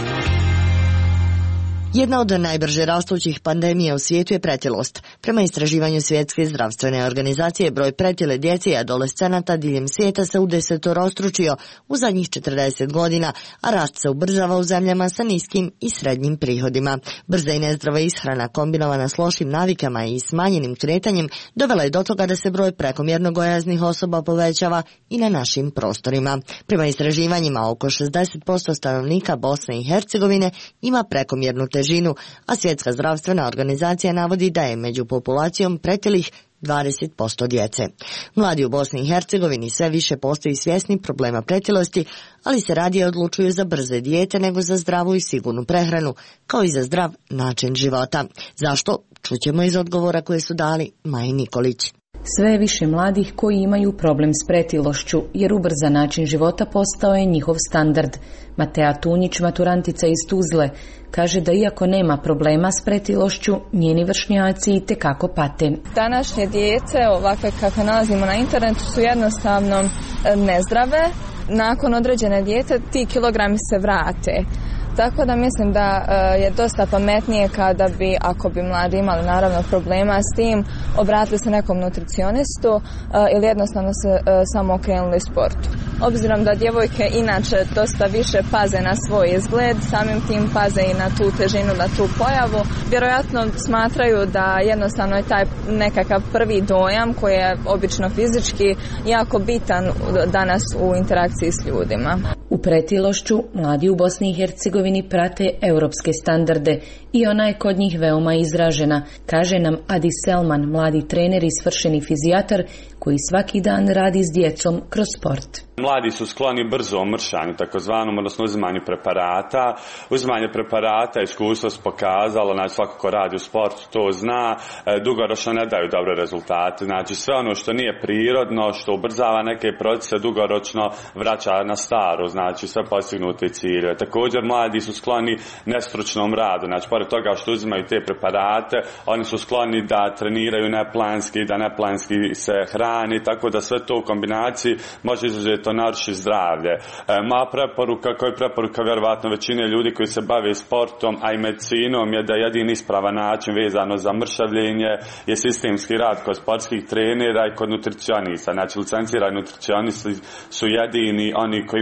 Jedna od najbrže rastućih pandemija u svijetu je pretilost. Prema istraživanju Svjetske zdravstvene organizacije, broj pretile djece i adolescenata diljem svijeta se udesetorostručio u zadnjih četrdeset godina, a rast se ubrzava u zemljama sa niskim i srednjim prihodima. Brza i nezdrava ishrana kombinovana s lošim navikama i smanjenim kretanjem dovela je do toga da se broj prekomjerno gojaznih osoba povećava i na našim prostorima. Prema istraživanjima, oko šezdeset posto stanovnika Bosne i Hercegovine ima prekomjernu težinu, a Svjetska zdravstvena organizacija navodi da je među populacijom pretilih dvadeset posto djece. Mladi u Bosni i Hercegovini sve više postaju svjesni problema pretilosti, ali se radije odlučuju za brze dijete nego za zdravu i sigurnu prehranu, kao i za zdrav način života. Zašto? Čućemo iz odgovora koje su dali Maji Nikolić. Sve je više mladih koji imaju problem s pretilošću, jer ubrzan način života postao je njihov standard. Matea Tunjić, maturantica iz Tuzle, kaže da iako nema problema s pretilošću, njeni vršnjaci itekako pate. Današnje djece, ovakve kakve nalazimo na internetu, su jednostavno nezdrave. Nakon određene dijete ti kilogrami se vrate. Tako da mislim da je dosta pametnije kada bi, ako bi mladi imali naravno problema s tim, obratili se nekom nutricionistu ili jednostavno se samo okrenuli sportu. Obzirom da djevojke inače dosta više paze na svoj izgled, samim tim paze i na tu težinu, na tu pojavu, vjerojatno smatraju da jednostavno je taj nekakav prvi dojam koji je obično fizički jako bitan danas u interakciji s ljudima. U pretilošću mladi u Bosni i Hercegovini prate europske standarde i ona je kod njih veoma izražena, kaže nam Adi Selman, mladi trener i svršeni fizijatar koji svaki dan radi s djecom kroz sport. Mladi su skloni brzom mršanju, takozvanom, odnosno uzimanju preparata. Uzimanje preparata, iskustvo se pokazalo, znači svako ko radi u sportu to zna, dugoročno ne daju dobre rezultate. Znači sve ono što nije prirodno, što ubrzava neke procese, dugoročno vraća na staro, znači sve postignute ciljeve. Također mladi su skloni nestručnom radu, znači pored toga što uzimaju te preparate, oni su skloni da treniraju neplanski, da neplanski se hrani, tako da sve to u kombinaciji može izuzeti naruši zdravlje. E, moja preporuka, koja je preporuka vjerovatno većine ljudi koji se bave sportom, a i medicinom, je da jedini ispravan način vezano za mršavljenje je sistemski rad kod sportskih trenera i kod nutricionista. Znači licencirani nutricionisti su jedini oni koji mogu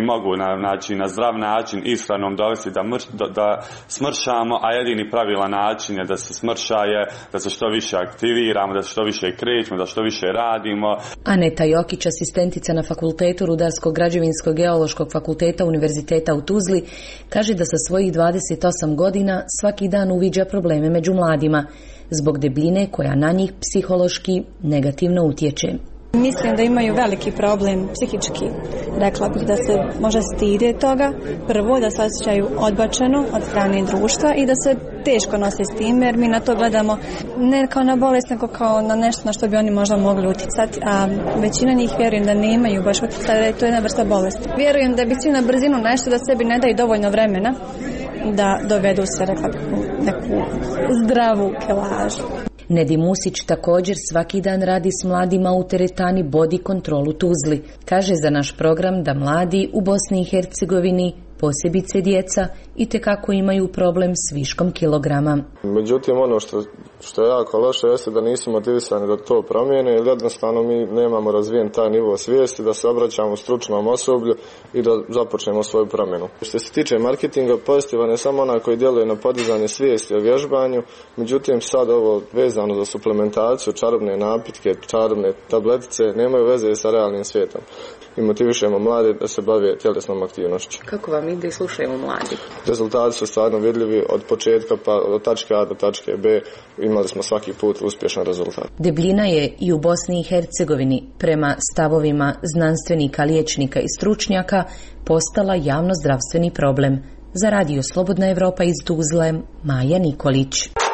znači na zdrav način ishranom dovesti da, mrš, da, da smršamo, a jedini pravilan način je da se smrša je da se što više aktiviramo, da se što više krećemo, da što više radimo. Aneta Jokić, asistentica na Fakultetu Rudarsko-građevinskog geološkog fakulteta Univerziteta u Tuzli, kaže da sa svojih dvadeset osam godina svaki dan uviđa probleme među mladima zbog debljine koja na njih psihološki negativno utječe. Mislim da imaju veliki problem psihički. Rekla bih da se možda stide toga. Prvo, da se osjećaju odbačeno od strane društva i da se teško nose s tim, jer mi na to gledamo ne kao na bolest, nego kao na nešto na što bi oni možda mogli uticati, a većina njih vjerujem da nemaju baš utjecaja, da je to jedna vrsta bolesti. Vjerujem da bi svi na brzinu nešto da sebi ne daju dovoljno vremena da dovedu se, rekla bih, neku zdravu kilažu. Nedi Musić također svaki dan radi s mladima u teretani Body Control u Tuzli. Kaže za naš program da mladi u Bosni i Hercegovini, posebice djeca, itekako imaju problem s viškom kilograma. Međutim, ono što, što je jako loše jeste da nisu motivisani da to promijene, jer jednostavno mi nemamo razvijen taj nivo svijesti da se obraćamo stručnom osoblju i da započnemo svoju promjenu. Što se tiče marketinga, pozitivan je samo onaj koji djeluje na podizanje svijesti o vježbanju, međutim sad ovo vezano za suplementaciju, čarobne napitke, čarobne tabletice nemaju veze sa realnim svijetom. I motivišemo mlade da se bave tjelesnom aktivnošću. Kako vam ide i slušajmo mladi? Rezultati su stvarno vidljivi od početka pa od tačke A do tačke B. Imali smo svaki put uspješan rezultat. Debljina je i u Bosni i Hercegovini prema stavovima znanstvenika, liječnika i stručnjaka postala javnozdravstveni problem. Za Radio Slobodna Evropa iz Tuzle, Maja Nikolić.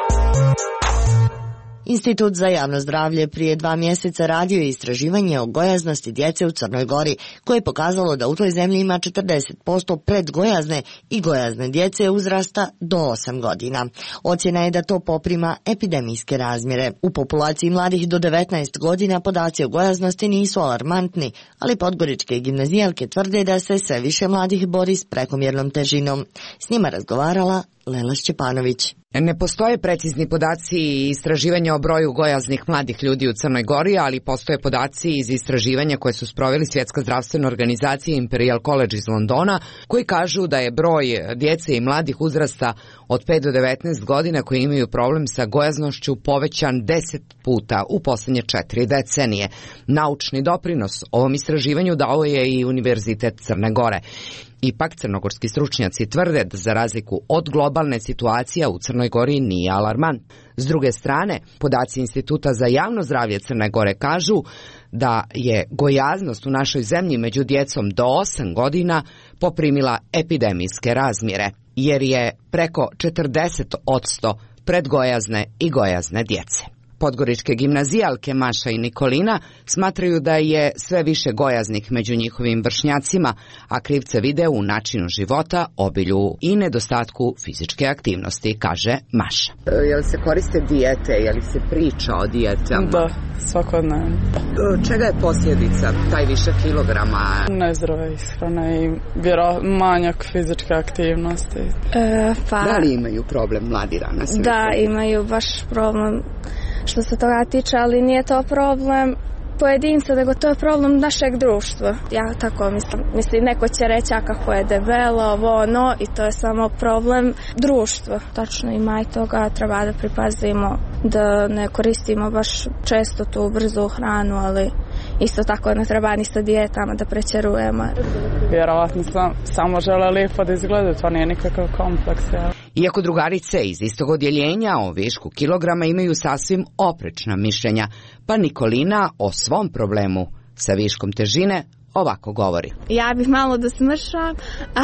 Institut za javno zdravlje prije dva mjeseca radio je istraživanje o gojaznosti djece u Crnoj Gori, koje je pokazalo da u toj zemlji ima četrdeset posto predgojazne i gojazne djece uzrasta do osam godina. Ocjena je da to poprima epidemijske razmjere. U populaciji mladih do devetnaest godina podaci o gojaznosti nisu alarmantni, ali podgoričke gimnazijalke tvrde da se sve više mladih bori s prekomjernom težinom. S njima razgovarala Lela Šćepanović. Ne postoje precizni podaci i istraživanja o broju gojaznih mladih ljudi u Crnoj Gori, ali postoje podaci iz istraživanja koje su sproveli Svjetska zdravstvena organizacija i Imperial College iz Londona, koji kažu da je broj djece i mladih uzrasta od pet do devetnaest godina koji imaju problem sa gojaznošću povećan deset puta u posljednje četiri decenije. Naučni doprinos ovom istraživanju dao je i Univerzitet Crne Gore. Ipak crnogorski stručnjaci tvrde da za razliku od globalne situacije u Crnoj Gori nije alarmant. S druge strane, podaci Instituta za javno zdravlje Crne Gore kažu da je gojaznost u našoj zemlji među djecom do osam godina poprimila epidemijske razmjere, jer je preko četrdeset posto predgojazne i gojazne djece. Podgoričke gimnazijalke Maša i Nikolina smatraju da je sve više gojaznih među njihovim vršnjacima, a krivce vide u načinu života, obilju i nedostatku fizičke aktivnosti, kaže Maša. Je li se koriste dijete, je li se priča o dijetama? Da, svakodnevno. Čega je posljedica taj više kilograma? Nezdrava ishrana i vjero, manjak fizičke aktivnosti. E, pa, da li imaju problem mladi danas? Da, imaju baš problem što se toga tiče, ali nije to problem pojedinca, nego to je problem našeg društva. Ja tako mislim. Mislim, neko će reći kako je debelo, ovo, ono, i to je samo problem društva. Tačno ima i toga, treba da pripazimo da ne koristimo baš često tu brzu hranu, ali isto tako ne treba ni sa dijetama da prećerujemo. Vjerovatno sam, samo žele lijepo da izgleda, to nije nikakav kompleks. Ja. Iako drugarice iz istog odjeljenja o višku kilograma imaju sasvim oprečna mišljenja, pa Nikolina o svom problemu sa viškom težine ovako govori. Ja bih malo da smršam,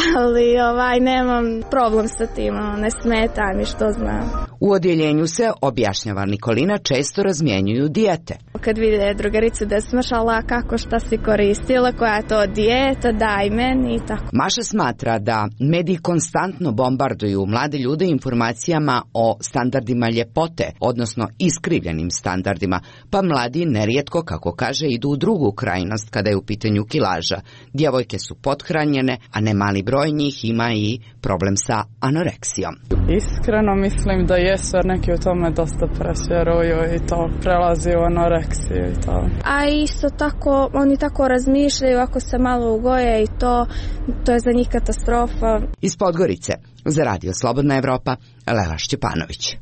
ali ovaj, nemam problem sa tim, ne smeta mi što znam. U odjeljenju se, objašnjava Nikolina, često razmjenjuju dijete. Kad vide drugaricu da je smršala, kako šta si koristila, koja je to dijeta, daj meni i tako. Maša smatra da mediji konstantno bombarduju mlade ljude informacijama o standardima ljepote, odnosno iskrivljenim standardima, pa mladi nerijetko, kako kaže, idu u drugu krajnost kada je u pitanju kilograma. kilaža. Djevojke su pothranjene, a ne mali broj njih ima i problem sa anoreksijom. Iskreno mislim da jesu, jer neki u tome dosta presjeruju i to prelazi u anoreksiju i to. A isto tako, oni tako razmišljaju, ako se malo ugoje i to, to je za njih katastrofa. Iz Podgorice, za Radio Slobodna Evropa, Lela Šćepanović.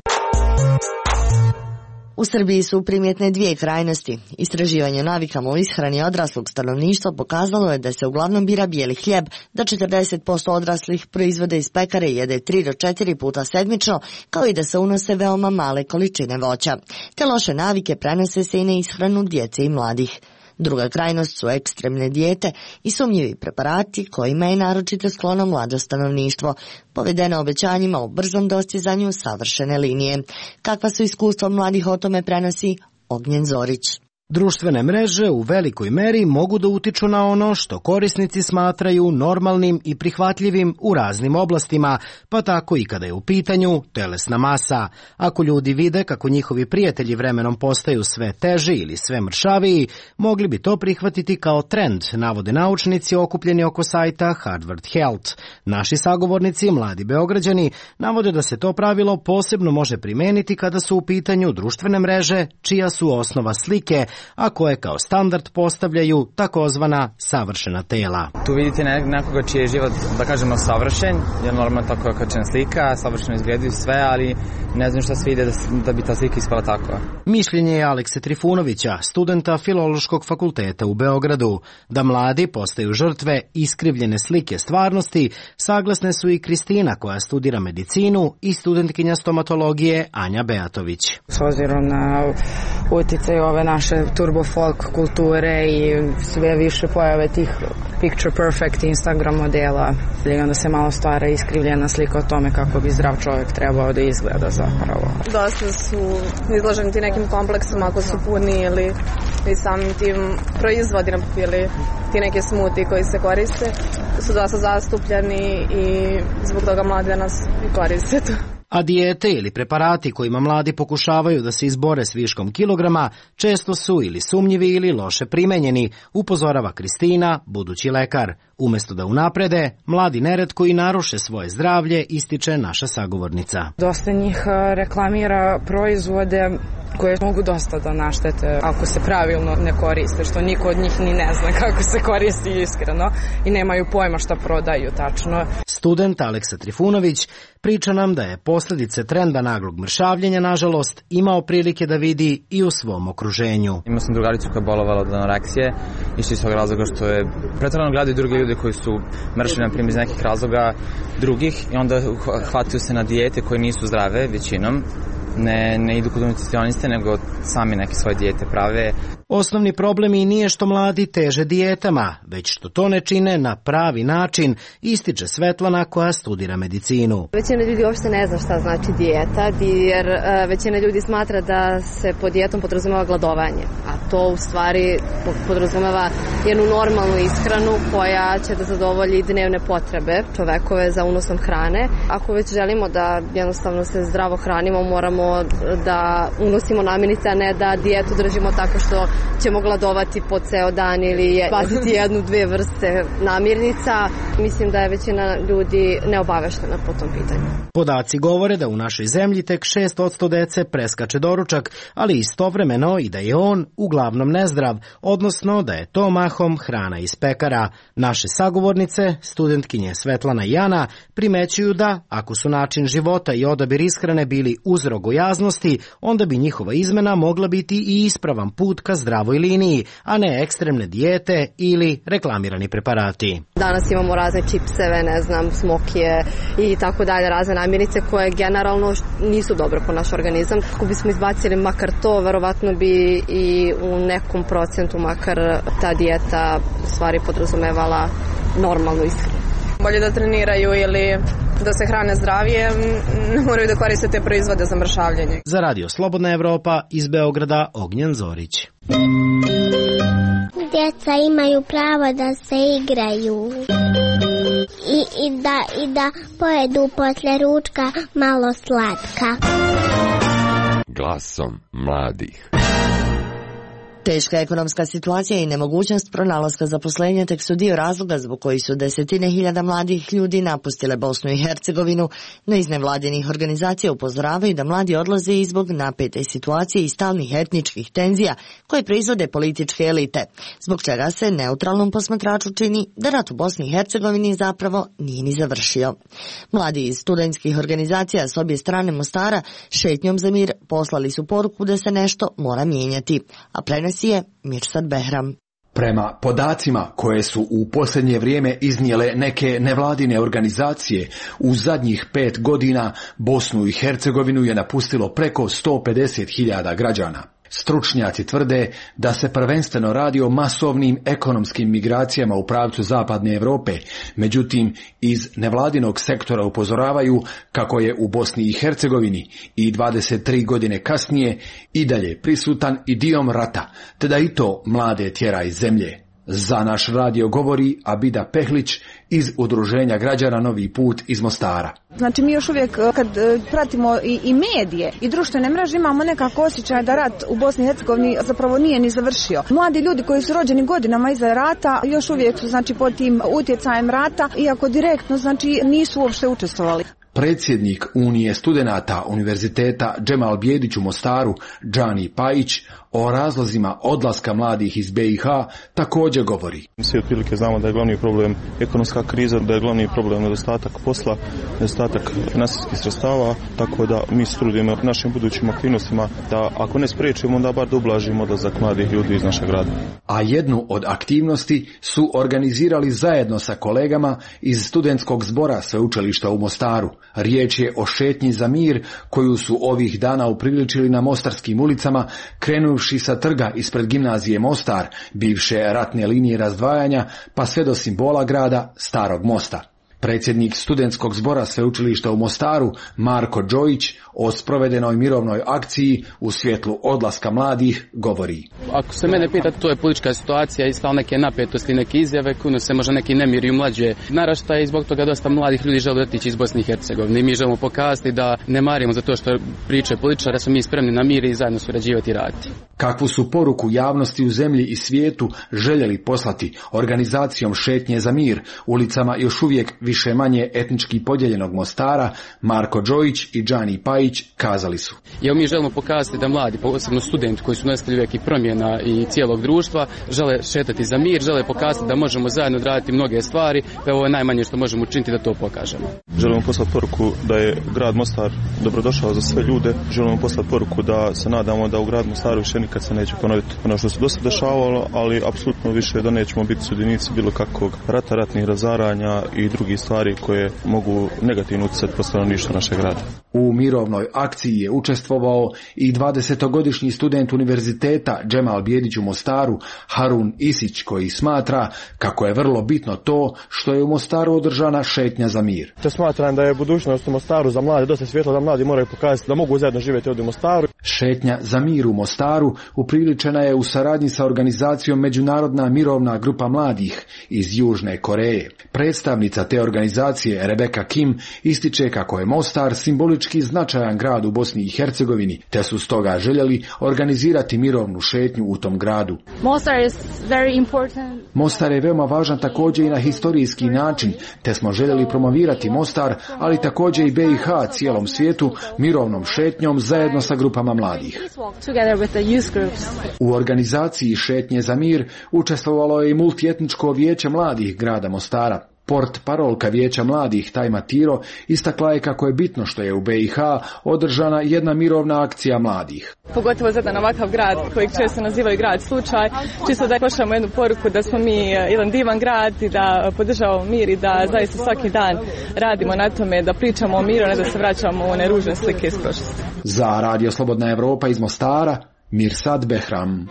U Srbiji su primjetne dvije krajnosti. Istraživanje o navikama u ishrani odraslog stanovništva pokazalo je da se uglavnom bira bijeli hljeb, da četrdeset posto odraslih proizvode iz pekare jede tri do četiri puta sedmično, kao i da se unose veoma male količine voća. Te loše navike prenose se i na ishranu djece i mladih. Druga krajnost su ekstremne dijete i sumnjivi preparati kojima je naročito sklono mlado stanovništvo, povedene obećanjima o brzom dostizanju savršene linije. Kakva su iskustva mladih o tome prenosi Ognjen Zorić. Društvene mreže u velikoj meri mogu da utiču na ono što korisnici smatraju normalnim i prihvatljivim u raznim oblastima, pa tako i kada je u pitanju telesna masa. Ako ljudi vide kako njihovi prijatelji vremenom postaju sve teži ili sve mršaviji, mogli bi to prihvatiti kao trend, navode naučnici okupljeni oko sajta Harvard Health. Naši sagovornici, mladi Beograđani, navode da se to pravilo posebno može primeniti kada su u pitanju društvene mreže, čija su osnova slike, a koje kao standard postavljaju takozvana savršena tela. Tu vidite nekoga čiji je život, da kažemo, savršen, jer normalno tako je kačena slika, savršeno izgledaju sve, ali ne znam šta se vide da, da bi ta slika ispala tako. Mišljenje je Alekse Trifunovića, studenta Filološkog fakulteta u Beogradu. Da mladi postaju žrtve iskrivljene slike stvarnosti, saglasne su i Kristina koja studira medicinu i studentkinja stomatologije Anja Beatović. S obzirom na uticaj ove naše turbo folk kulture i sve više pojave tih picture perfect Instagram modela, i onda se malo stvara iskrivljena slika o tome kako bi zdrav čovjek trebao da izgleda zapravo. Dosta su izloženi ti nekim kompleksom ako su puni ili i samim tim proizvodi ili ti neke smuti koji se koriste su dosta zastupljeni i zbog toga mladi danas i koriste to. A dijete ili preparati kojima mladi pokušavaju da se izbore s viškom kilograma često su ili sumnjivi ili loše primenjeni, upozorava Kristina, budući lekar. Umesto da unaprede, mladi neretko i naruše svoje zdravlje, ističe naša sagovornica. Dosta njih reklamira proizvode koje mogu dosta da naštete ako se pravilno ne koriste, što niko od njih ni ne zna kako se koristi iskreno i nemaju pojma šta prodaju tačno. Student Aleksa Trifunović priča nam da je posljedice trenda naglog mršavljenja, nažalost, imao prilike da vidi i u svom okruženju. Imao sam drugaricu koja je bolovala od anoreksije, išli iz tog razloga što je pretjerano gledaju druge ljude koji su mršavi, na primjer, iz nekih razloga drugih i onda hvataju se na dijete koje nisu zdrave većinom. Ne, ne idu kod nutricioniste, nego sami neke svoje dijete prave. Osnovni problem i nije što mladi teže dijetama, već što to ne čine na pravi način, ističe Svetlana koja studira medicinu. Većina ljudi uopšte ne zna šta znači dijeta, jer većina ljudi smatra da se pod dijetom podrazumeva gladovanje, a to u stvari podrazumeva jednu normalnu ishranu koja će da zadovolji dnevne potrebe čovekove za unosom hrane. Ako već želimo da jednostavno se zdravo hranimo, moramo da unosimo namirnice, a ne da dijetu držimo tako što ćemo gladovati po ceo dan ili baciti jednu, dve vrste namirnica. Mislim da je većina ljudi neobaveštena po tom pitanju. Podaci govore da u našoj zemlji tek šest posto dece preskače doručak, ali istovremeno i da je on uglavnom nezdrav, odnosno da je to mahom hrana iz pekara. Naše sagovornice, studentkinje Svetlana i Jana, primećuju da, ako su način života i odabir ishrane bili uzrok gojaznosti, onda bi njihova izmena mogla biti i ispravan put ka zdravoj liniji, a ne ekstremne dijete ili reklamirani preparati. Danas imamo razne čipseve, ne znam, smokije i tako dalje, razne namirnice koje generalno nisu dobro po naš organizam. Ako bismo izbacili makar to, verovatno bi i u nekom procentu makar ta dijeta u stvari podrazumevala normalnu ishranu. Bolje da treniraju ili da se hrane zdravije, ne moraju da koriste te proizvode za mršavljenje. Za Radio Slobodna Evropa iz Beograda, Ognjen Zorić. Djeca imaju pravo da se igraju i, i, da, i da pojedu posle ručka malo slatka. Glasom mladih. Teška ekonomska situacija i nemogućnost pronalaska zaposlenja tek su dio razloga zbog koji su desetine hiljada mladih ljudi napustile Bosnu i Hercegovinu, no iz nevladinih organizacija upozoravaju da mladi odlaze i zbog napete situacije i stalnih etničkih tenzija koje proizvode političke elite, zbog čega se neutralnom posmatraču čini da rat u Bosni i Hercegovini zapravo nije ni završio. Mladi iz studentskih organizacija s obje strane Mostara šetnjom za mir poslali su poruku da se nešto mora mijenjati, a prenosi je Mirsad Behram. Prema podacima koje su u posljednje vrijeme iznijele neke nevladine organizacije, u zadnjih pet godina Bosnu i Hercegovinu je napustilo preko sto pedeset hiljada građana. Stručnjaci tvrde da se prvenstveno radi o masovnim ekonomskim migracijama u pravcu zapadne Europe, međutim iz nevladinog sektora upozoravaju kako je u Bosni i Hercegovini i dvadeset tri godine kasnije i dalje prisutan idijom rata, te da i to mlade tjera iz zemlje. Za naš radio govori Abida Pehlić iz Udruženja građana Novi put iz Mostara. Znači mi još uvijek kad pratimo i, i medije i društvene mreže imamo nekako osjećaj da rat u Bosni i Hercegovini zapravo nije ni završio. Mladi ljudi koji su rođeni godinama iza rata još uvijek su znači pod tim utjecajem rata, iako direktno znači nisu uopšte učestvovali. Predsjednik Unije studenata Univerziteta Džemal Bijedić u Mostaru, Džani Pajić, o razlozima odlaska mladih iz B i H također govori. Svi otprilike znamo da je glavni problem ekonomska kriza, da je glavni problem nedostatak posla, nedostatak finansijskih sredstava, tako da mi se trudimo našim budućim aktivnostima da ako ne spriječimo, onda bar da ublažimo odlazak mladih ljudi iz našeg grada. A jednu od aktivnosti su organizirali zajedno sa kolegama iz studentskog zbora sveučilišta u Mostaru. Riječ je o šetnji za mir koju su ovih dana upriličili na mostarskim ulicama, krenuvši sa trga ispred gimnazije Mostar, bivše ratne linije razdvajanja, pa sve do simbola grada Starog mosta. Predsjednik studentskog zbora sveučilišta u Mostaru, Marko Đojić, o sprovedenoj mirovnoj akciji u svjetlu odlaska mladih govori. Ako se mene pita, to je politička situacija, iskala neke napetosti, neke izjave, kuno se može neki nemir i umlađuje naraštaje i zbog toga dosta mladih ljudi žele otići iz Bosne i Hercegovine. Mi želimo pokazati da ne marimo za to što priče političara, da smo mi spremni na mir i zajedno surađivati i raditi. Kakvu su poruku javnosti u zemlji i svijetu željeli poslati organizacijom Šetnje za mir ulicama još uvijek više manje etnički podijeljenog Mostara, Marko Đojić i Džani Pajić kazali su. Evo mi želimo pokazati da mladi, posebno studenti koji su nositelji velikih promjena i cijelog društva, žele šetati za mir, žele pokazati da možemo zajedno raditi mnoge stvari, pa ovo je najmanje što možemo učiniti da to pokažemo. Želimo poslati poruku da je grad Mostar dobrodošao za sve ljude, želimo poslati poruku da se nadamo da u gradu Mostaru više nikad se neće ponoviti ono što se do sada dešavalo, ali apsolutno više da nećemo biti sudionici bilo kakvog rata, ratnih razaranja i drugih stvari koje mogu negativno utjecati po stanovništvu našeg grada. U mirovnoj akciji je učestvovao i dvadesetogodišnji student univerziteta Džemal Bijedić u Mostaru, Harun Isić, koji smatra kako je vrlo bitno to što je u Mostaru održana šetnja za mir. To smatram da je budućnost u Mostaru za mlade dosta svjetla, da mladi moraju pokazati da mogu zajedno živjeti ovdje u Mostaru. Šetnja za mir u Mostaru upriličena je u saradnji sa organizacijom Međunarodna mirovna grupa mladih iz Južne Koreje. Predstavnica te organizacije Rebeka Kim ističe kako je Mostar simbolički značajan grad u Bosni i Hercegovini, te su stoga željeli organizirati mirovnu šetnju u tom gradu. Mostar is very important. Mostar je veoma važan također i na historijski način, te smo željeli promovirati Mostar, ali također i B i H cijelom svijetu mirovnom šetnjom zajedno sa grupama mladih. U organizaciji Šetnje za mir učestvovalo je i multietničko vijeće mladih grada Mostara. Port parolka Vijeća mladih Tajma Tiro istakla je kako je bitno što je u B i H održana jedna mirovna akcija mladih. Pogotovo za jedan ovakav grad koji često nazivaju grad slučaj, čisto da pošaljemo jednu poruku da smo mi jedan divan grad i da podržavamo mir i da zaista svaki dan radimo na tome da pričamo o miru, ne da se vraćamo u one ružne slike iz prošlosti. Za Radio Slobodna Evropa iz Mostara, Mirsad Behram.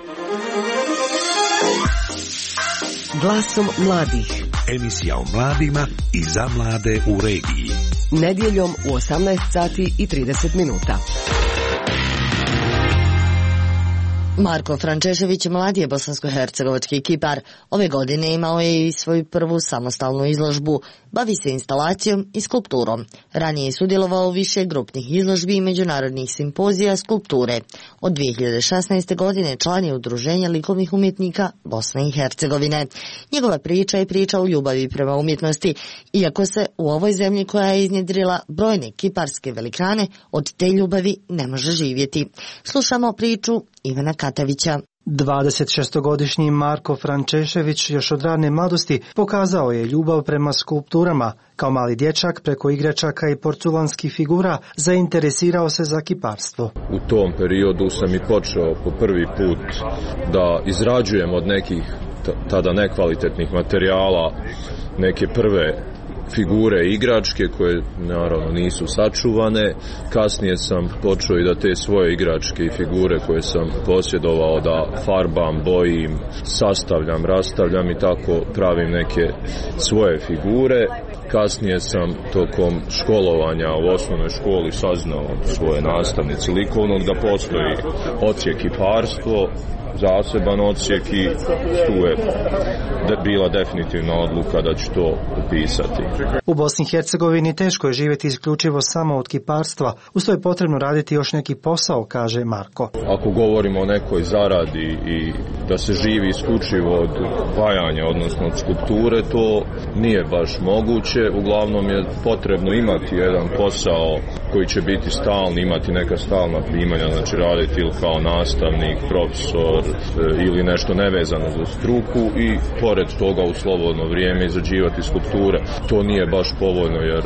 Glasom mladih. Emisija o mladima i za mlade u regiji. Nedjeljom u osamnaest sati i trideset minuta. Marko Frančešević, mladi je bosansko-hercegovački kipar. Ove godine imao je i svoju prvu samostalnu izložbu. Bavi se instalacijom i skulpturom. Ranije je sudjelovao u više grupnih izložbi i međunarodnih simpozija skulpture. Od dvije hiljade šesnaeste. godine član je Udruženja likovnih umjetnika Bosne i Hercegovine. Njegova priča je priča o ljubavi prema umjetnosti, iako se u ovoj zemlji koja je iznjedrila brojne kiparske velikane, od te ljubavi ne može živjeti. Slušamo priču Ivana Katavića. dvadesetšestogodišnji Marko Frančešević još od rane mladosti pokazao je ljubav prema skulpturama. Kao mali dječak preko igračaka i porculanskih figura zainteresirao se za kiparstvo. U tom periodu sam i počeo po prvi put da izrađujem od nekih tada nekvalitetnih materijala neke prve figure i igračke koje naravno nisu sačuvane. Kasnije sam počeo i da te svoje igračke i figure koje sam posjedovao da farbam, bojim, sastavljam, rastavljam i tako pravim neke svoje figure. Kasnije sam tokom školovanja u osnovnoj školi saznao od svoje nastavnice likovnog da postoji odsjek kiparstvo, zaseban odsjek i tu je bila definitivna odluka da ću to upisati. U Bosni i Hercegovini teško je živjeti isključivo samo od kiparstva. Uz to je potrebno raditi još neki posao, kaže Marko. Ako govorimo o nekoj zaradi i da se živi isključivo od vajanja, odnosno od skulpture, to nije baš moguće. Uglavnom je potrebno imati jedan posao koji će biti stalni, imati neka stalna primanja, znači raditi ili kao nastavnik, profesor ili nešto nevezano za struku i pored toga u slobodno vrijeme izrađivati skulpture. To nije baš povoljno jer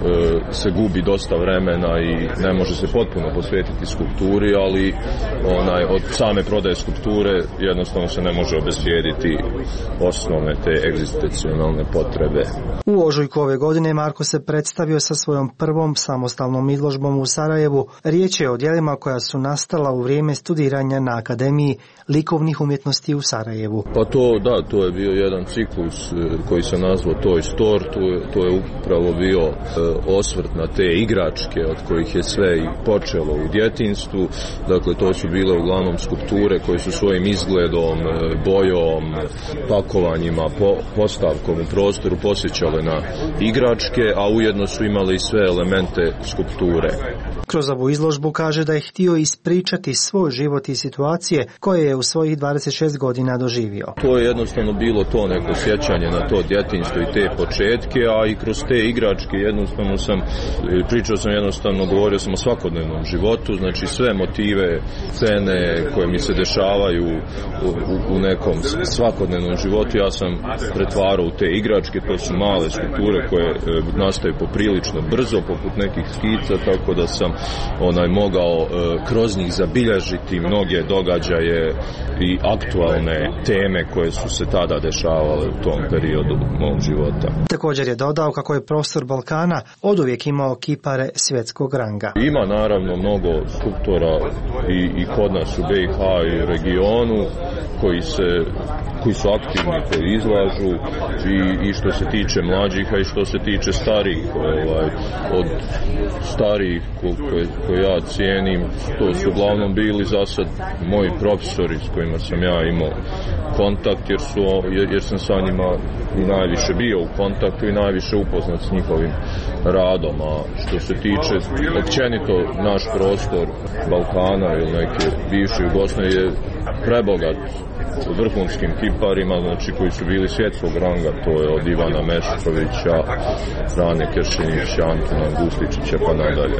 se gubi dosta vremena i ne može se potpuno posvetiti skulpturi, ali onaj, od same prodaje skulpture jednostavno se ne može obezbijediti osnovne te egzistencijalne potrebe. U ožujku ove godine Marko se predstavio sa svojom prvom samostalnom izložbom u Sarajevu. Riječ je o djelima koja su nastala u vrijeme studiranja na Akademiji likovnih umjetnosti u Sarajevu. Pa to, da, to je bio jedan ciklus koji se nazvao Toy Store, to je, to je upravo bio e, osvrt na te igračke od kojih je sve i počelo u djetinjstvu. Dakle, to su bile uglavnom skulpture koje su svojim izgledom, bojom, pakovanjima, po, postavkom u prostoru posjećale na igračke, a ujedno su imali i sve elemente skulpture. Kroz ovu izložbu kaže da je htio ispričati svoj život i situacije koje je u svojih dvadeset šest godina doživio. To je jednostavno bilo to neko sjećanje na to djetinjstvo i te početke, a i kroz te igračke jednostavno sam, pričao sam jednostavno, govorio sam o svakodnevnom životu, znači sve motive, scene koje mi se dešavaju u, u, u nekom svakodnevnom životu, ja sam pretvarao u te igračke, to su male skulpture koje e, nastaju poprilično brzo, poput nekih skica, tako da sam onaj mogao e, kroz njih zabilježiti mnoge događaje i aktualne teme koje su se tada dešavale u tom periodu mog života. Također je dodao kako je prostor Balkana oduvijek imao kipare svjetskog ranga. Ima naravno mnogo skulptora i, i kod nas u B i H i regionu koji se koji su aktivni, koji izlažu i, i što se tiče mlađih, a i što se tiče starijih, ovaj, od starijih koje, koje ja cijenim, to su uglavnom bili za sad moji profesori s kojima sam ja imao kontakt, jer, su, jer, jer sam sa njima i najviše bio u kontaktu i najviše upoznat s njihovim radom, a što se tiče općenito naš prostor Balkana ili neke bivše Jugoslavije je prebogat vrhunskim kiparima, znači koji su bili svjetskog ranga, to je od Ivana Meštrovića, Frane Kršinića, Antuna Gustičića pa nadalje.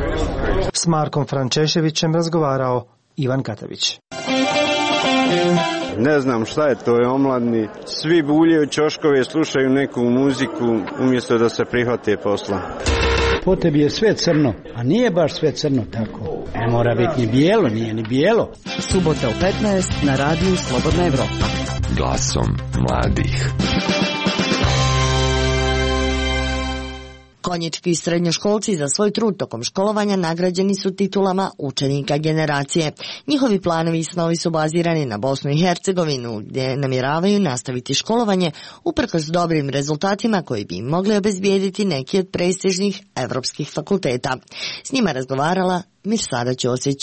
S Markom Frančeševićem razgovarao Ivan Katavić. Ne znam šta je, to je omladni. Svi buljaju ćoškove, slušaju neku muziku umjesto da se prihvate posla. Po tebi je sve crno, a nije baš sve crno tako. Ne mora biti ni bijelo, nije ni bijelo. Subota u petnaest na radiju Slobodna Evropa. Glasom mladih. Konjički srednjoškolci za svoj trud tokom školovanja nagrađeni su titulama učenika generacije. Njihovi planovi i snovi su bazirani na Bosnu i Hercegovinu, gdje namjeravaju nastaviti školovanje uprkos dobrim rezultatima koji bi im mogli obezbijediti neki od prestižnih evropskih fakulteta. S njima razgovarala Mirsada Ćosić.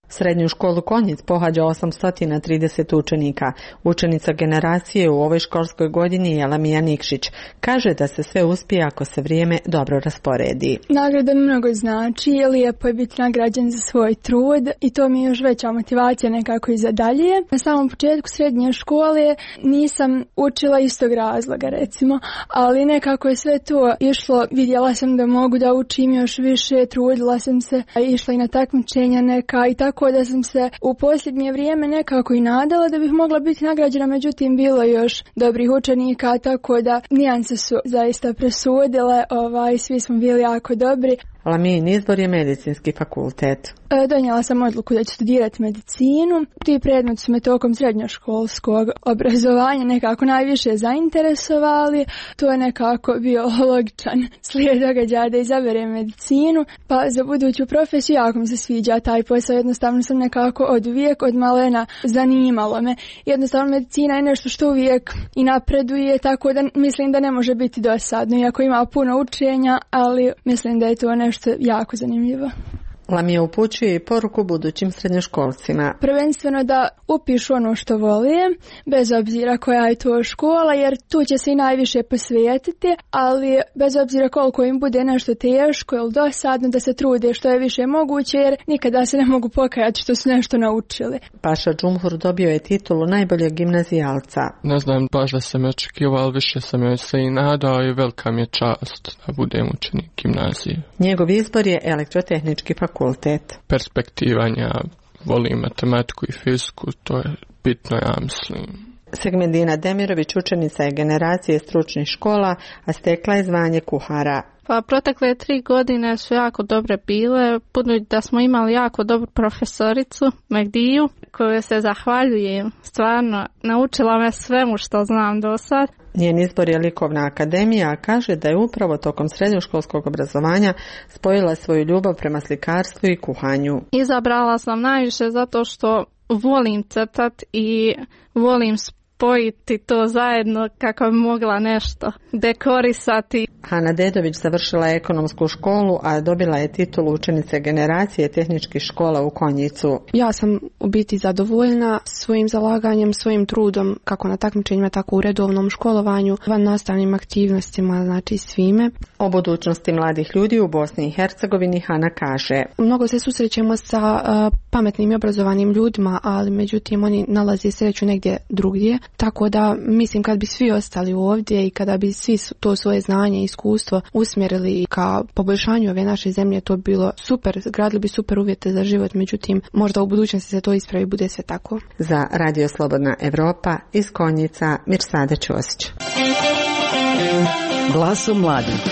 Srednju školu Konjic pohađa osamsto trideset učenika. Učenica generacije u ovoj školskoj godini je Lamija Nikšić. Kaže da se sve uspije ako se vrijeme dobro rasporedi. Nagrada mnogo znači, lijepo je biti nagrađen za svoj trud i to mi je još veća motivacija nekako i za dalje. Na samom početku srednje škole nisam učila istog razloga recimo, ali nekako je sve to išlo, vidjela sam da mogu da učim još više, trudila sam se, išla i na takmičenja neka i tako da sam se u posljednje vrijeme nekako i nadala da bih mogla biti nagrađena, međutim bilo još dobrih učenika, tako da nijanse su zaista presudile, ovaj, svi smo bili jako dobri. Lamijin izbor je medicinski fakultet. E, donijela sam odluku da ću studirati medicinu. Ti predmeti su me tokom srednjoškolskog obrazovanja nekako najviše zainteresovali. To je nekako bio logičan slijed događaja da izaberem medicinu. Pa za buduću profesiju jako mi se sviđa taj posao. Jednostavno sam nekako od uvijek, od malena zanimalo me. Jednostavno medicina je nešto što uvijek i napreduje, tako da mislim da ne može biti dosadno. Iako ima puno učenja, ali mislim da je to nešto što je jako zanimljivo. Lamija upućuje i poruku budućim srednjoškolcima. Prvenstveno da upišu ono što vole, bez obzira koja je to škola, jer tu će se i najviše posvetiti, ali bez obzira koliko im bude nešto teško ili dosadno, da se trude što je više moguće, jer nikada se ne mogu pokajati što su nešto naučili. Paša Džumhur dobio je titulu najboljeg gimnazijalca. Ne znam baš da sam očekivao, ali više sam joj se i nadao i velika mi je čast da budem učenik gimnazije. Njegov izbor je elektrotehnički fakultet. Perspektivanja, volim matematiku i fiziku, to je bitno, ja mislim. Segmendina Demirović učenica je generacije stručnih škola, a stekla je zvanje kuhara. Pa protekle tri godine su jako dobre bile, budući da smo imali jako dobru profesoricu, Megdiju, koju se zahvaljujem. Stvarno, naučila me svemu što znam do sad. Njen izbor je likovna akademija, a kaže da je upravo tokom srednjoškolskog obrazovanja spojila svoju ljubav prema slikarstvu i kuhanju. Izabrala sam najviše zato što volim crtat i volim spojiti to zajedno kako bi mogla nešto dekorisati. Hana Dedović završila je ekonomsku školu, a dobila je titulu učenice generacije tehničkih škola u Konjicu. Ja sam u biti zadovoljna svojim zalaganjem, svojim trudom, kako na takmičenjima, tako u redovnom školovanju, van nastavnim aktivnostima, znači svime. O budućnosti mladih ljudi u Bosni i Hercegovini Hana kaže: mnogo se susrećemo sa uh, pametnim i obrazovanim ljudima, ali međutim oni nalaze sreću negdje drugdje. Tako da mislim kad bi svi ostali ovdje i kada bi svi to svoje znanje i iskustvo usmjerili ka poboljšanju ove naše zemlje, to bi bilo super, gradili bi super uvjete za život, međutim možda u budućnosti se to ispravi, bude sve tako. Za Radio Slobodna Evropa iz Konjica, Mirsada Ćosić. Glasom mladih.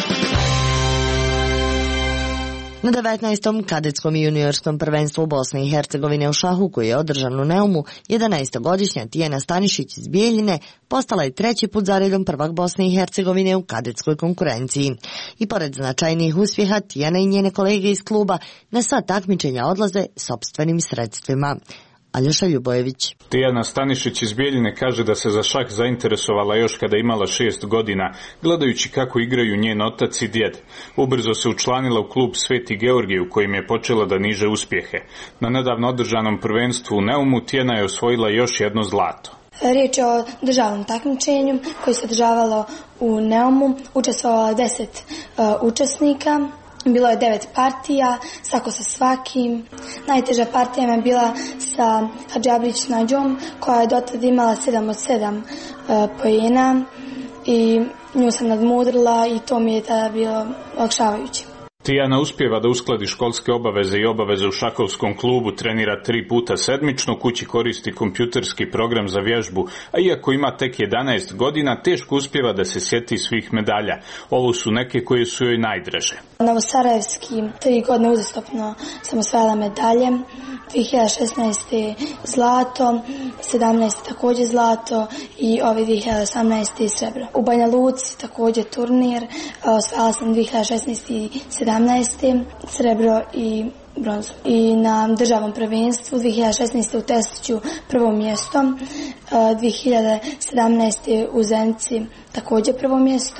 Na devetnaestom kadetskom i juniorskom prvenstvu u Bosni i Hercegovine u šahu, koji je održan u Neumu, jedanaestogodišnja Tijana Stanišić iz Bijeljine postala je treći put za redom prvak Bosne i Hercegovine u kadetskoj konkurenciji. I pored značajnijih uspjeha, Tijana i njene kolege iz kluba na sva takmičenja odlaze sopstvenim sredstvima. Aljoša Ljubojević. Tijana Stanišić iz Bijeljine kaže da se za šah zainteresovala još kada imala šest godina, gledajući kako igraju njen otac i djed. Ubrzo se učlanila u klub Sveti Georgij, u kojim je počela da niže uspjehe. Na nedavno održanom prvenstvu u Neumu Tijana je osvojila još jedno zlato. Riječ je o državnom takmičenju koje se održavalo u Neumu. Učestvovalo deset uh, učesnika. Bilo je devet partija, svako sa svakim. Najteža partija je bila sa Hadžabrić Nađom, koja je dotad imala sedam od sedam uh, poena i nju sam nadmudrila i to mi je tada bilo olakšavajuće. Tijana uspijeva da uskladi školske obaveze i obaveze u šahovskom klubu, trenira tri puta sedmično, kući koristi kompjuterski program za vježbu, a iako ima tek jedanaest godina, teško uspijeva da se sjeti svih medalja. Ovo su neke koje su joj najdraže. Novosarajevski tri godine uzastopno sam osvajala medalje, dvije hiljade šesnaeste. zlato, sedamnaeste. također zlato i ove dvije hiljade osamnaeste. srebro. U Banja Luci također turnir, osvajala sam dvije hiljade šesnaeste. i sedamnaeste. srebro i bronzu. I na državnom prvenstvu dvije hiljade šesnaeste. u Tesliću prvo mjesto, dvije hiljade sedamnaeste. u Zenici također prvo mjesto.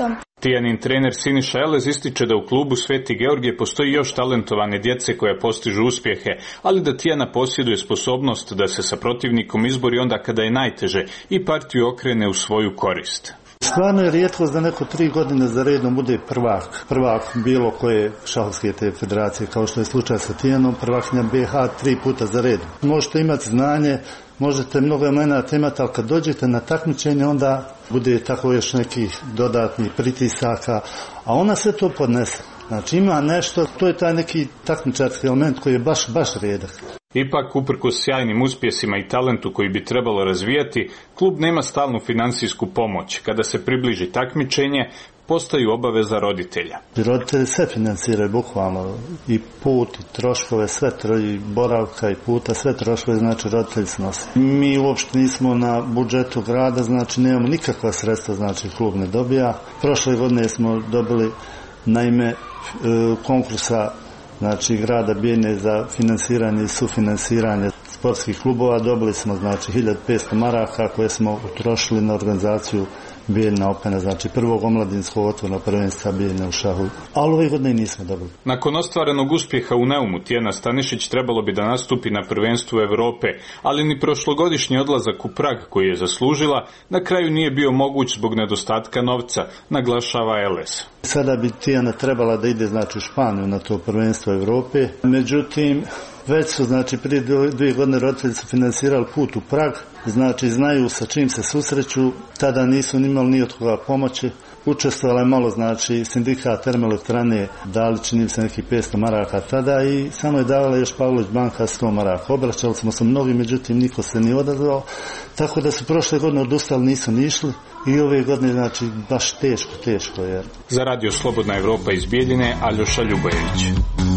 Tijanin trener Siniša Elez ističe da u klubu Sveti Georgije postoji još talentovane djece koja postižu uspjehe, ali da Tijana posjeduje sposobnost da se sa protivnikom izbori onda kada je najteže i partiju okrene u svoju korist. Stvarno je rijetkost da neko tri godine za redom bude prvak. Prvak bilo koje šahovske te federacije, kao što je slučaj sa Tijanom, prvakinja B H tri puta za redom. Možete imati znanje, možete mnogo elemenata imati, ali kad dođete na takmičenje, onda bude tako još nekih dodatnih pritisaka, a ona sve to podnese. Znači ima nešto, to je taj neki takmičarski element koji je baš, baš rijedak. Ipak, uprkos sjajnim uspjesima i talentu koji bi trebalo razvijati, klub nema stalnu financijsku pomoć. Kada se približi takmičenje, postaju obaveza roditelja. Roditelji sve financiraju bukvalno, i put, i troškove, sve, i boravka, i puta, sve troškove, znači roditelji se nose. Mi uopšte nismo na budžetu grada, znači nemamo nikakva sredstva, znači klub ne dobija. Prošle godine smo dobili naime konkursa, znači grada Bijeljine za financiranje i sufinanciranje sportskih klubova. Dobili smo znači hiljadu petsto maraka koje smo utrošili na organizaciju Bijeljina Opena, znači prvog omladinskog otvornog prvenstva Bijeljine u šahu. Ali ove godine nismo dobili. Nakon ostvarenog uspjeha u Neumu, Tijana Stanišić trebalo bi da nastupi na prvenstvu Europe, ali ni prošlogodišnji odlazak u Prag koji je zaslužila na kraju nije bio moguć zbog nedostatka novca, naglašava Elez. Sada bi Tijana trebala da ide znači u Španiju na to prvenstvo Europe, međutim već su znači prije dvije godine roditelji su financirali put u Prag, znači znaju sa čim se susreću, tada nisu nimali ni od koga pomoći. Učestvovala je malo, znači sindikat termoelektrane dali čini se neki petsto maraka tada i samo je davala još Pavlović banka sto maraka. Obraćali smo se mnogi, međutim niko se nije odazvao, tako da su prošle godine odustali, nisu ni išli i ove godine znači baš teško, teško je. Za Radio Slobodna Evropa iz Bijeljine, Aljoša Ljubojević.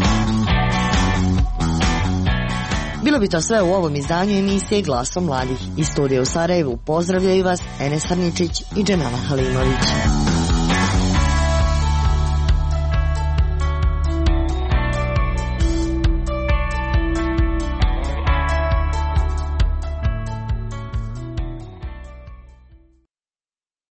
Bilo bi to sve u ovom izdanju emisije Glasom mladih. Iz studija u Sarajevu pozdravljaju vas Enes Arničić i Džemala Halimović.